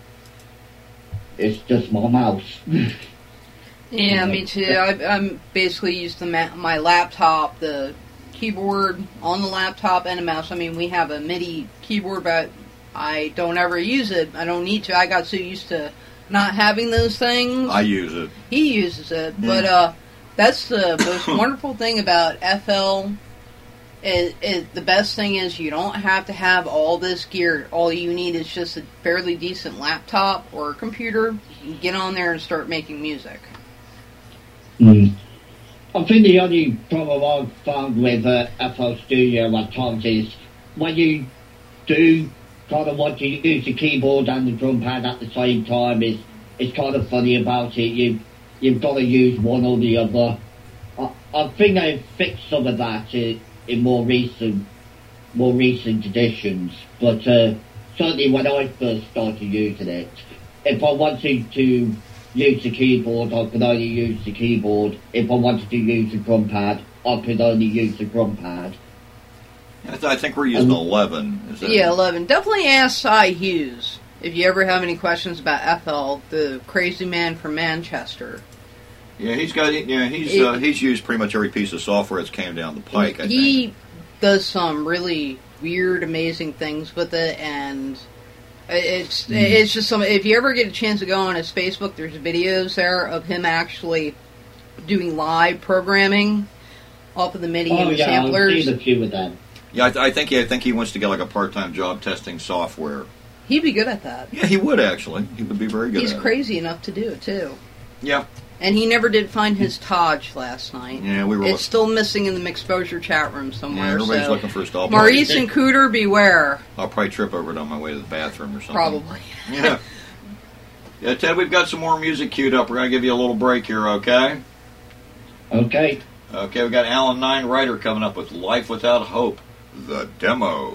it's just my mouse. Yeah, me too. I, I'm basically used to ma- my laptop, the keyboard on the laptop, and a mouse. I mean, we have a MIDI keyboard, but I don't ever use it. I don't need to. I got so used to not having those things. I use it. He uses it, Yeah. but uh, that's the most wonderful thing about F L. It, it, the best thing is you don't have to have all this gear. All you need is just a fairly decent laptop or a computer. You can get on there and start making music. Mm. I think the only problem I've found with uh, F L Studio at times is when you do kind of want to use the keyboard and the drum pad at the same time, is it's kind of funny about it. You you've got to use one or the other. I, I think they've fixed some of that in, in more recent more recent editions, but uh, certainly when I first started using it, if I wanted to use the keyboard, I could only use the keyboard. If I wanted to use the drum pad, I could only use the drum pad. I, th- I think we're using eleven. Is that Yeah, eleven. Definitely ask Cy Hughes if you ever have any questions about F L, the crazy man from Manchester. Yeah, he's got. Yeah, he's It- uh, he's used pretty much every piece of software that's came down the pike. I he think. does some really weird, amazing things with it, and it's Hmm. it's just some. If you ever get a chance to go on his Facebook, there's videos there of him actually doing live programming off of the MIDI Oh and yeah, I've samplers. seen a few of them. Yeah, I, th- I think. Yeah, I think he wants to get like a part-time job testing software. He'd be good at that. Yeah, he would actually. He would be very good. He's at crazy enough to do it too. It. Yeah. And he never did find his Taj last night. Yeah, we were. It's still missing in the Mixposure chat room somewhere. Yeah, everybody's so. looking for a stall. Maurice and Cooter, beware. I'll probably trip over it on my way to the bathroom or something. Probably. Yeah. Yeah, Ted, we've got some more music queued up. We're going to give you a little break here, okay? Okay. Okay, we've got Alan Nine Ryder coming up with Life Without Hope, the demo.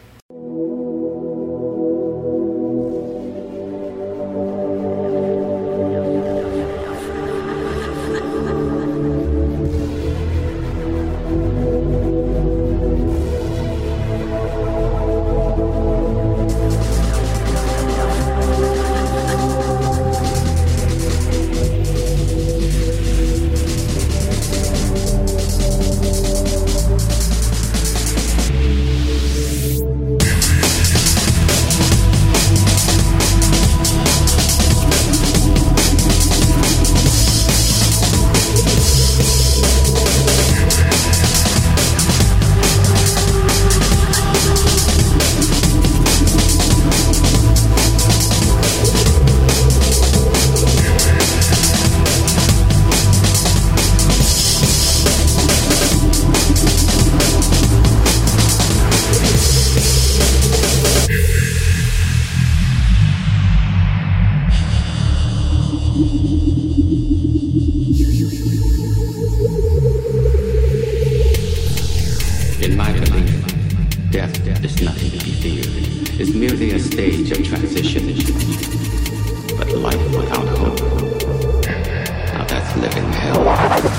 In my belief, death is nothing to be feared. It's merely a stage of transition. But life without hope, now that's living hell.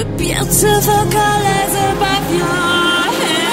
The beautiful colors above your head.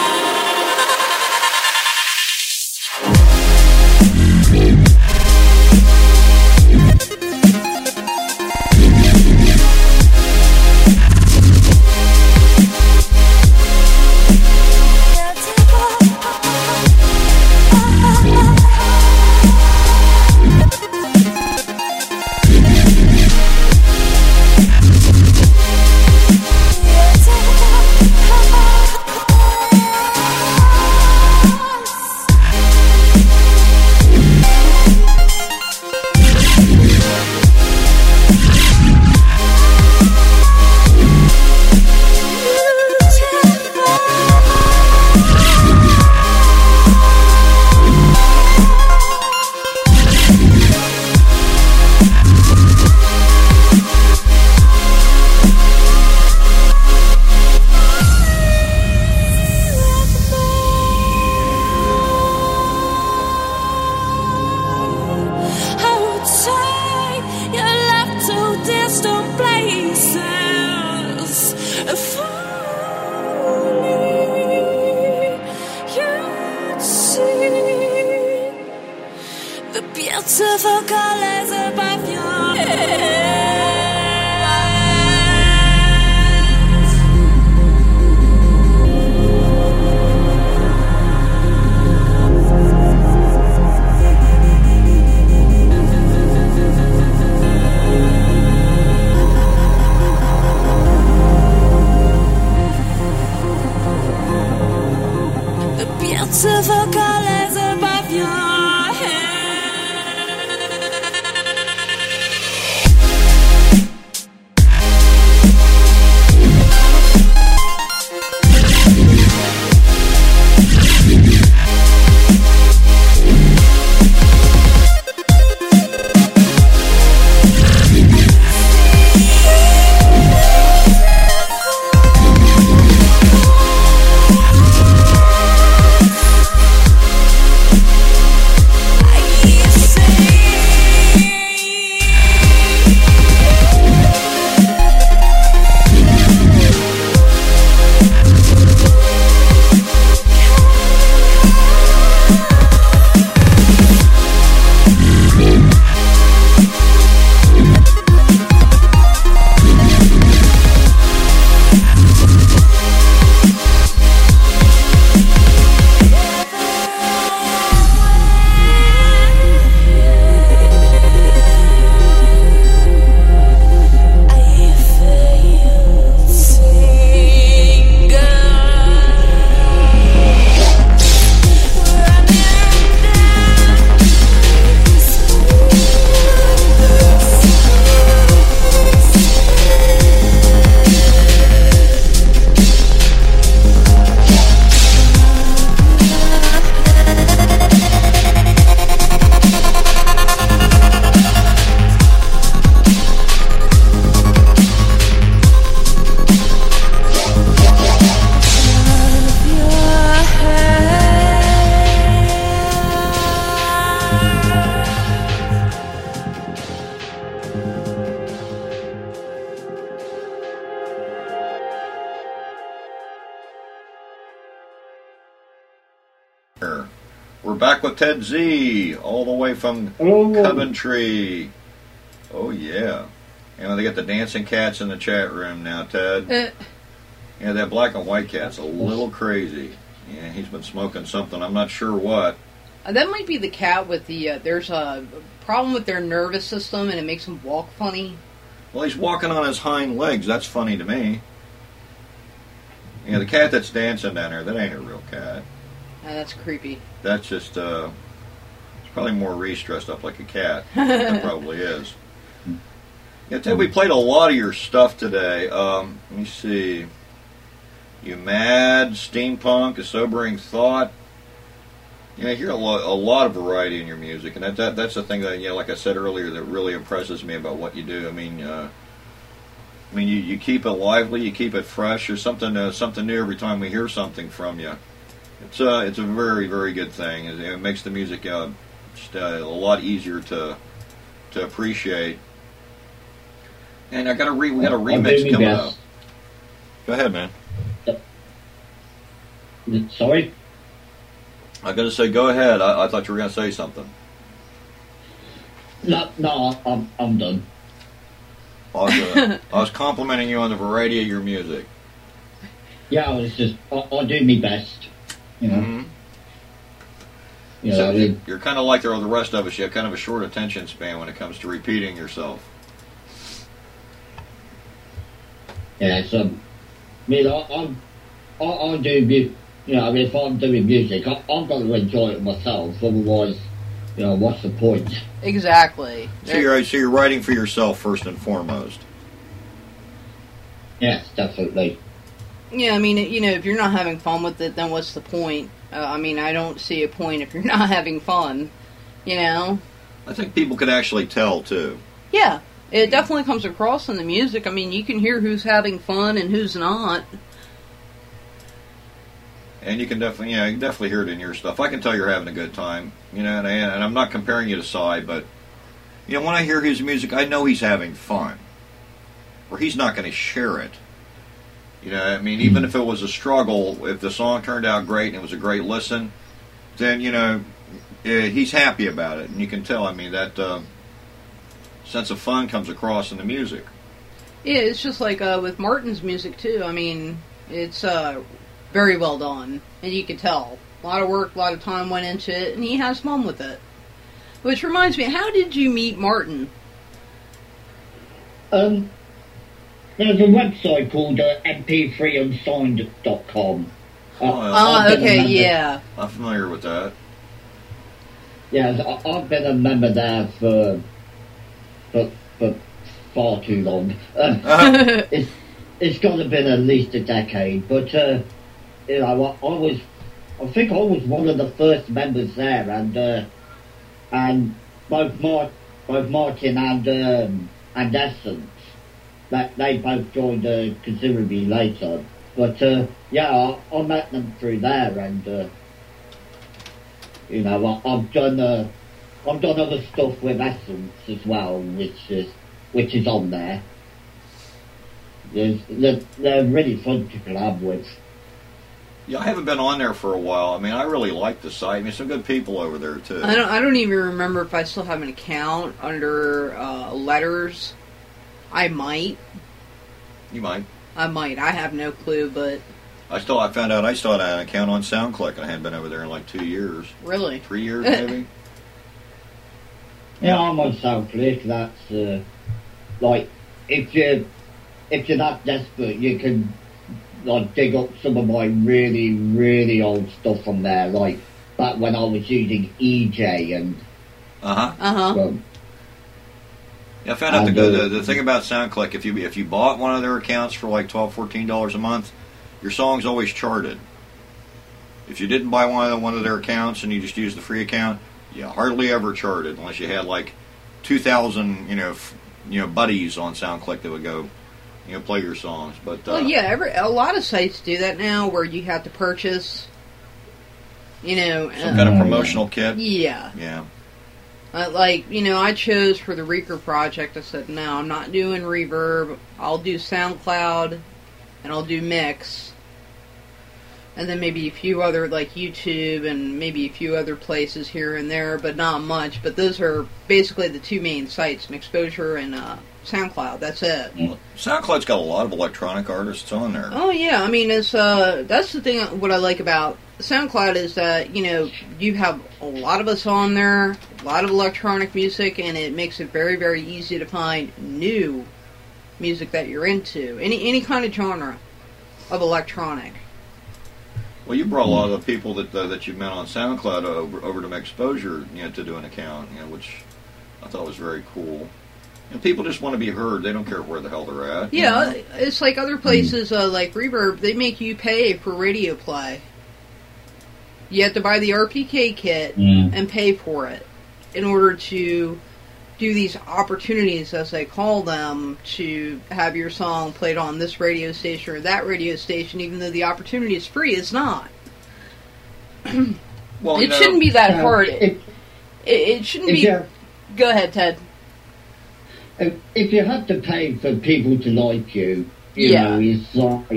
Beautiful colors above your head. The beautiful colors above your head. We're back with Ted Z, all the way from oh. Coventry. Oh, yeah. You know, they got the dancing cats in the chat room now, Ted. Uh. Yeah, that black and white cat's a little crazy. Yeah, he's been smoking something. I'm not sure what. Uh, that might be the cat with the, uh, there's a problem with their nervous system and it makes them walk funny. Well, he's walking on his hind legs. That's funny to me. Yeah, the cat that's dancing down there, that ain't a real cat. Uh, that's creepy. That's just, uh, it's probably more Reese dressed up like a cat. That probably is. Yeah, Ted, we played a lot of your stuff today. Um, let me see. You Mad, Steampunk, A Sobering Thought. You know, I hear a lot, a lot of variety in your music, and that, that that's the thing that, you know, like I said earlier, that really impresses me about what you do. I mean, uh, I mean, you, you keep it lively, you keep it fresh. There's something uh, something new every time we hear something from you. It's uh, it's a very, very good thing. It, it makes the music uh, just uh, a lot easier to to appreciate. And I got a re- we got a remix coming up. Go ahead, man. Sorry? I got to say, go ahead. I, I thought you were going to say something. No, no, I'm, I'm done. I was, uh, I was complimenting you on the variety of your music. Yeah, I was just, I, I do my best, you know. Mm-hmm. You So know, I mean, you're kind of like the the rest of us. You have kind of a short attention span when it comes to repeating yourself. yeah, so, I mean, I, I'm, I, I do, mu- you know, I mean, if I'm doing music, I, I've got to enjoy it myself, otherwise, you know, what's the point? Exactly. So you're so you're writing for yourself first and foremost. Yes, definitely. Yeah, I mean, you know, if you're not having fun with it, then what's the point? Uh, I mean, I don't see a point if you're not having fun, you know? I think people could actually tell, too. Yeah, it definitely comes across in the music. I mean, you can hear who's having fun and who's not. And you can definitely, yeah, you can definitely hear it in your stuff. I can tell you're having a good time, you know, and, I, and I'm not comparing you to Psy, but, you know, when I hear his music, I know he's having fun. Or he's not going to share it. You know, I mean, even if it was a struggle, if the song turned out great and it was a great listen, then, you know, eh, he's happy about it. And you can tell, I mean, that uh, sense of fun comes across in the music. Yeah, it's just like uh, with Martin's music, too. I mean, it's uh, very well done. And you can tell. A lot of work, a lot of time went into it, and he has fun with it. Which reminds me, how did you meet Martin? Um... There's a website called uh, M P three unsigned dot com. Uh, oh, uh, okay, yeah. I'm familiar with that. Yeah, I, I've been a member there for for, for far too long. Uh, uh-huh. It's it's got to been at least a decade, but uh, you know, I, I was, I think I was one of the first members there, and uh, and both Mar- both Martin and um, and Essence. That they both joined uh, considerably later, but uh, yeah, I, I met them through there, and uh, you know, I, I've done uh, I've done other stuff with Essence as well, which is which is on there. There's, they're, they're really fun to collab with. Yeah, I haven't been on there for a while. I mean, I really like the site. I mean, some good people over there too. I don't. I don't even remember if I still have an account under uh, Letters. I might. You might. I might. I have no clue, but... I still, I found out I still had an account on SoundClick, and I hadn't been over there in like two years. Really? Three years, maybe? Yeah, I'm on SoundClick. That's, uh, like, if you if you're that desperate, you can, like, dig up some of my really, really old stuff from there, like, back when I was using E J and... Uh-huh. Uh-huh. Well, Yeah, I found out the, the the thing about SoundClick, if you if you bought one of their accounts for like twelve, fourteen dollars a month, your song's always charted. If you didn't buy one of one of their accounts and you just used the free account, you hardly ever charted unless you had like two thousand, you know, f- you know, buddies on SoundClick that would go, you know, play your songs. But uh, well, yeah, every a lot of sites do that now, where you have to purchase, you know, some uh, kind of promotional kit. Yeah. Yeah. Uh, like, you know, I chose for the Reeker project, I said, no, I'm not doing Reverb. I'll do SoundCloud, and I'll do Mix. And then maybe a few other, like YouTube, and maybe a few other places here and there, but not much. But those are basically the two main sites, Mixposure and uh, SoundCloud. That's it. Well, SoundCloud's got a lot of electronic artists on there. Oh, yeah. I mean, it's uh, that's the thing, what I like about SoundCloud is that, you know, you have a lot of us on there, a lot of electronic music, and it makes it very, very easy to find new music that you're into. Any any kind of genre of electronic. Well, you brought a lot of the people that uh, that you met on SoundCloud over, over to Mixposure, you know, to do an account, you know, which I thought was very cool. And people just want to be heard. They don't care where the hell they're at. Yeah, you know? It's like other places uh, like Reverb, they make you pay for radio play. You have to buy the R P K kit mm. and pay for it in order to do these opportunities, as they call them, to have your song played on this radio station or that radio station, even though the opportunity is free. It's not. Well, it no, shouldn't be that no, hard. It, it, it shouldn't be... You, Go ahead, Ted. If you have to pay for people to like you, you Yeah. know, it's like,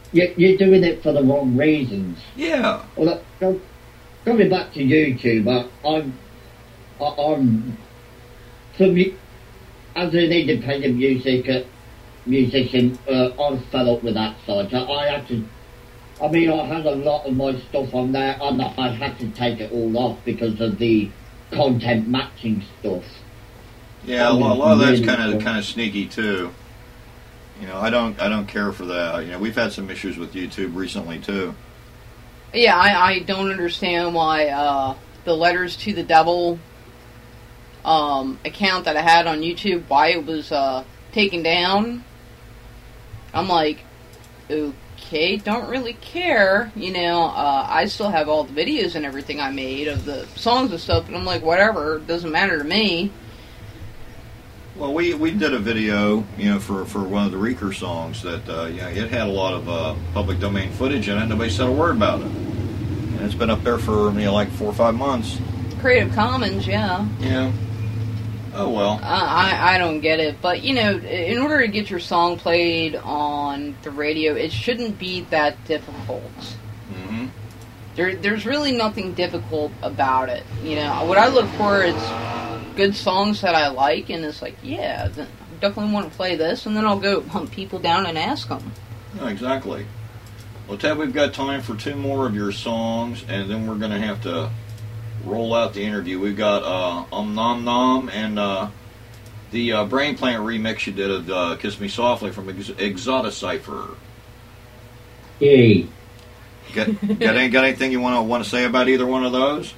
you, you're doing it for the wrong reasons. Yeah. Well, look, coming back to YouTube, I, I'm, I, I'm, from, as an independent music, uh, musician, uh, I'm fed up with that side. I, I had to, I mean, I had a lot of my stuff on there, and I had to take it all off because of the content matching stuff. Yeah, a lot, a lot of that's kind of kind of sneaky too. You know, I don't I don't care for that. You know, we've had some issues with YouTube recently too. Yeah, I, I don't understand why uh, the Letters to the Devil um, account that I had on YouTube, why it was uh, taken down. I'm like, okay, don't really care. You know, uh, I still have all the videos and everything I made of the songs and stuff, and I'm like, whatever, it doesn't matter to me. Well, we, we did a video, you know, for, for one of the Reeker songs that, uh, you know, it had a lot of uh, public domain footage in it. Nobody said a word about it. And it's been up there for, you know, like four or five months. Creative Commons, yeah. Yeah. Oh, well. Uh, I, I don't get it. But, you know, in order to get your song played on the radio, it shouldn't be that difficult. Mm-hmm. There, there's really nothing difficult about it. You know, what I look for is good songs that I like, and it's like, yeah, then I definitely want to play this, and then I'll go hunt people down and ask them. Yeah, exactly. Well, Ted, we've got time for two more of your songs, and then we're going to have to roll out the interview. We've got uh, Um Nom Nom and uh, the uh, Brain Plant remix you did of uh, Kiss Me Softly from Ex- Exoticipher. Yay. Got, got, any, got anything you want to want to say about either one of those?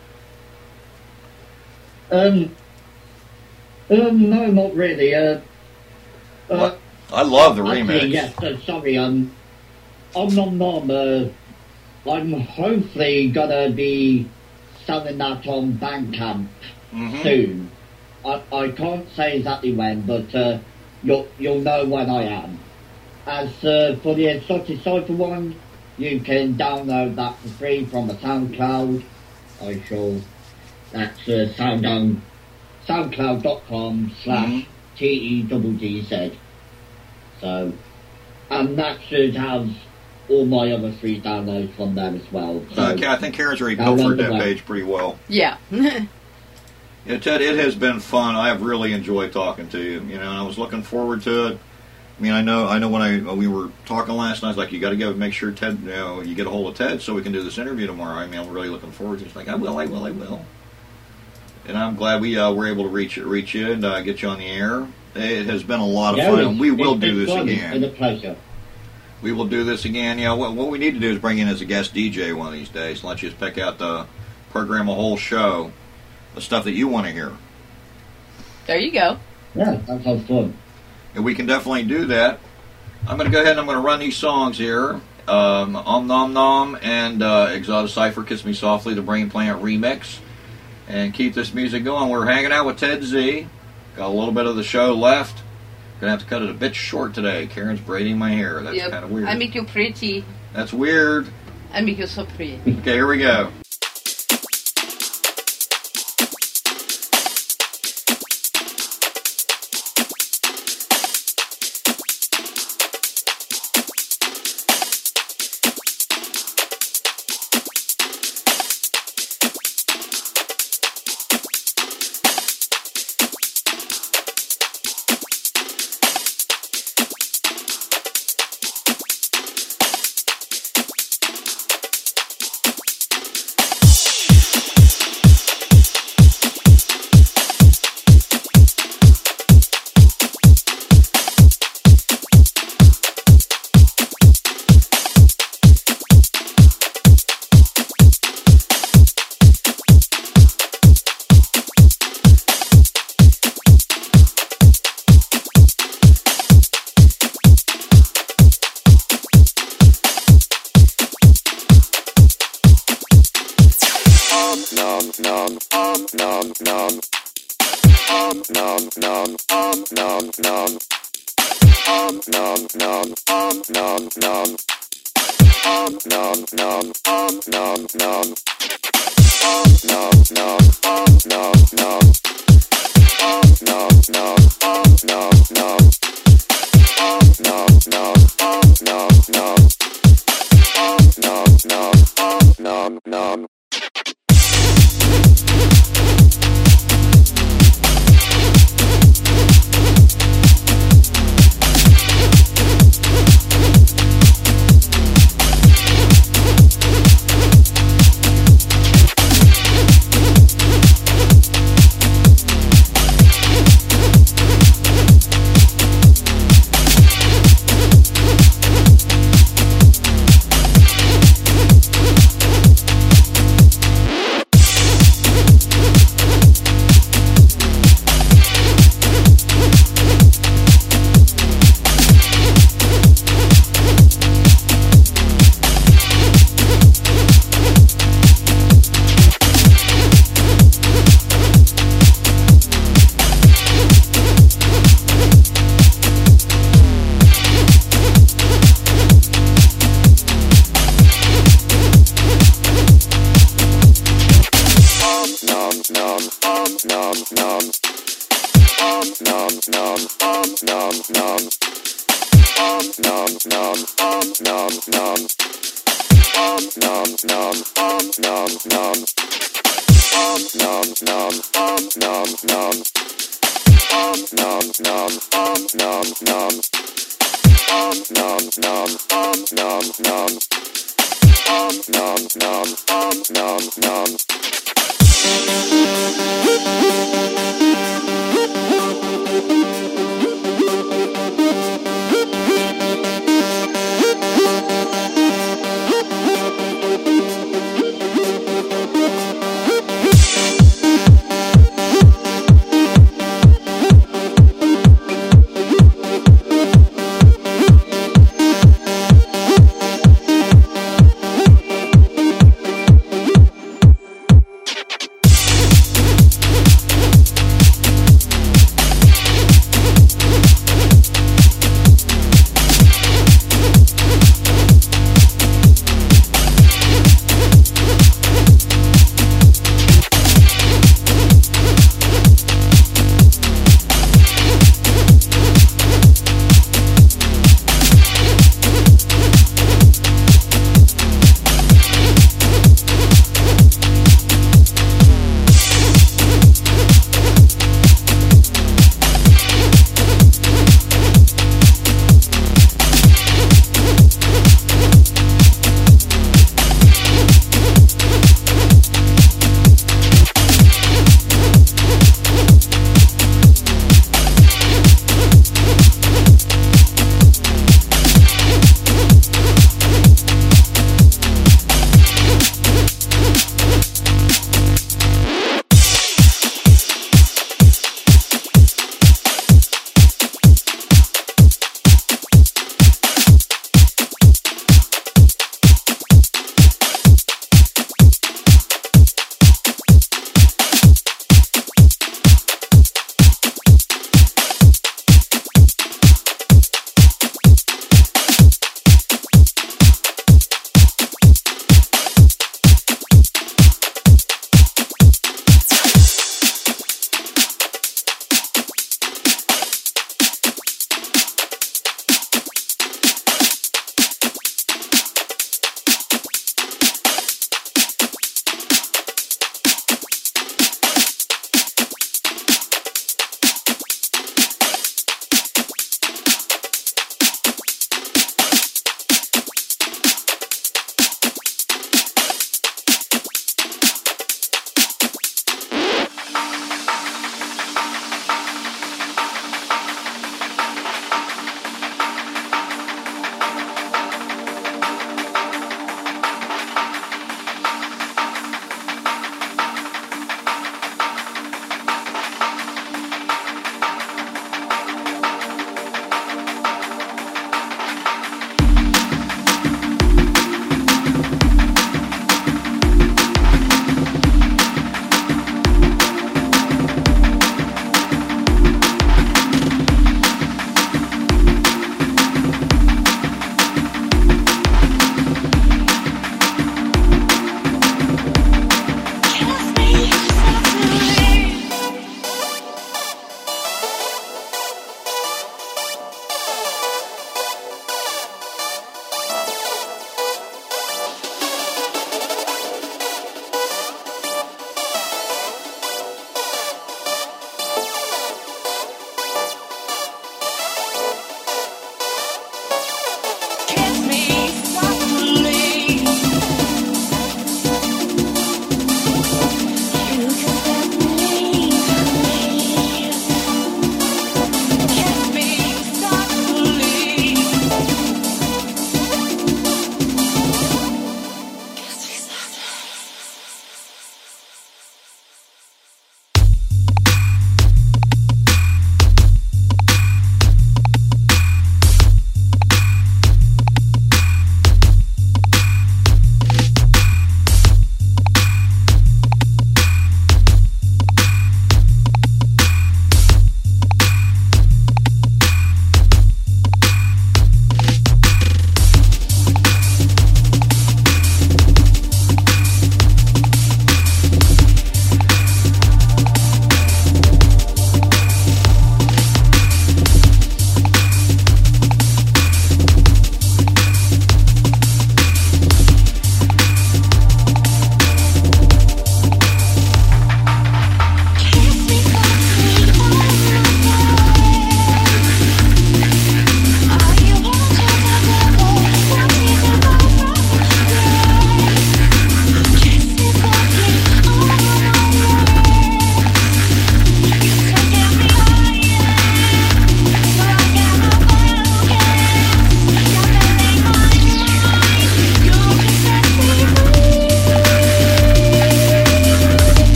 Um... Um, no, not really. Uh, uh, I love the actually, remix. Yes, uh, sorry. Um, Om Nom Nom. Uh, I'm hopefully gonna be selling that on Bandcamp mm-hmm. soon. I I can't say exactly when, but uh, you'll you'll know when I am. As uh, for the Exoticipher one, you can download that for free from a SoundCloud. I shall. That's uh, SoundCloud. SoundCloud.com slash T E D D Z. So, and that should have all my other free downloads from there as well. So, uh, I think Karen's already pilfered that page pretty well. Yeah. Yeah, Ted, it has been fun. I have really enjoyed talking to you. You know, and I was looking forward to it. I mean, I know, I know when I we were talking last night, I was like, you got to go make sure Ted, you know, you get a hold of Ted so we can do this interview tomorrow. I mean, I'm really looking forward to it. It's like, I will, I will, I will. And I'm glad we uh, were able to reach reach you and uh, get you on the air. It has been a lot of yeah, fun. We will do this fun. again. It's been a pleasure. We will do this again. Yeah, what, what we need to do is bring in as a guest D J one of these days. Let you just pick out the program a whole show, the stuff that you want to hear. There you go. Yeah, that sounds fun. And we can definitely do that. I'm going to go ahead and I'm going to run these songs here. Um, Om Nom Nom and uh, Exoticipher, Kiss Me Softly, the Brain Plant remix. And keep this music going. We're hanging out with Ted Z. Got a little bit of the show left. Gonna have to cut it a bit short today. Karen's braiding my hair. That's yep. kind of weird. I make you pretty. That's weird. I make you so pretty. Okay, here we go.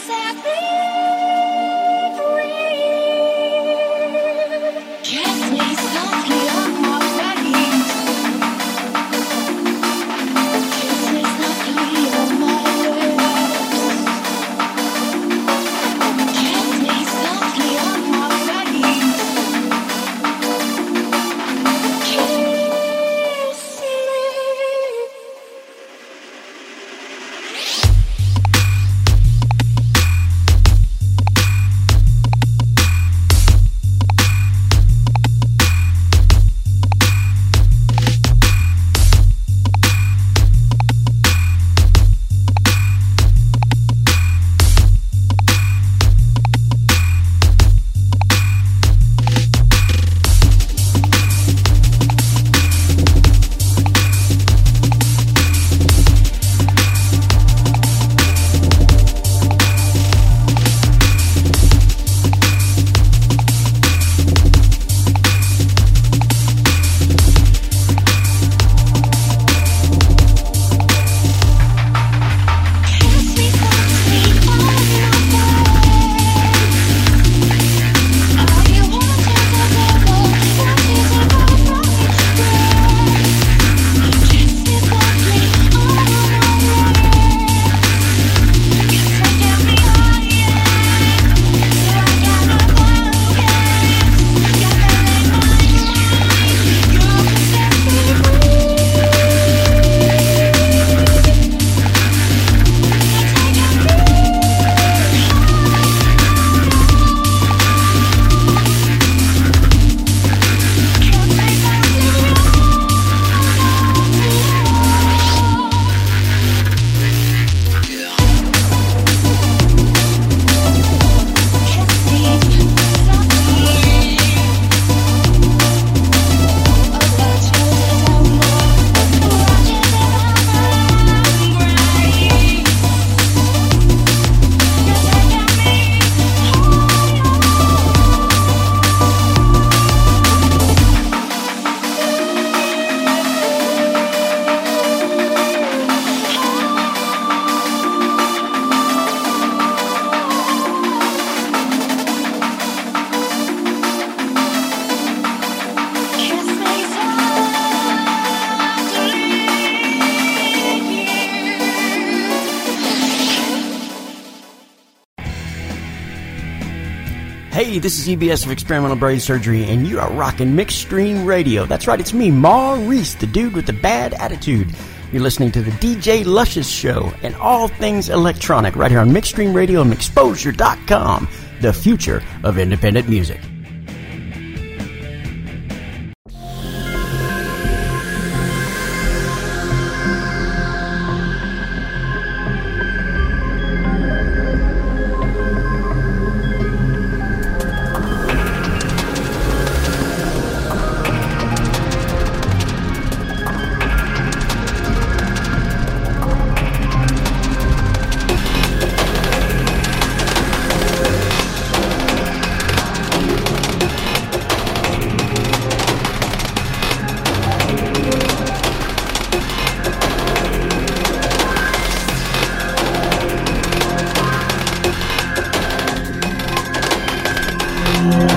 set me free. Kiss me softly on my face. Kiss me softly on my lips. Kiss me softly on my face. Kiss me. Hey, this is E B S of Experimental Brain Surgery, and you are rocking Mixstream Radio. That's right, it's me, Maurice, the dude with the bad attitude. You're listening to the D J Luscious Show and all things electronic right here on Mixstream Radio and Exposure dot com, the future of independent music. Yeah.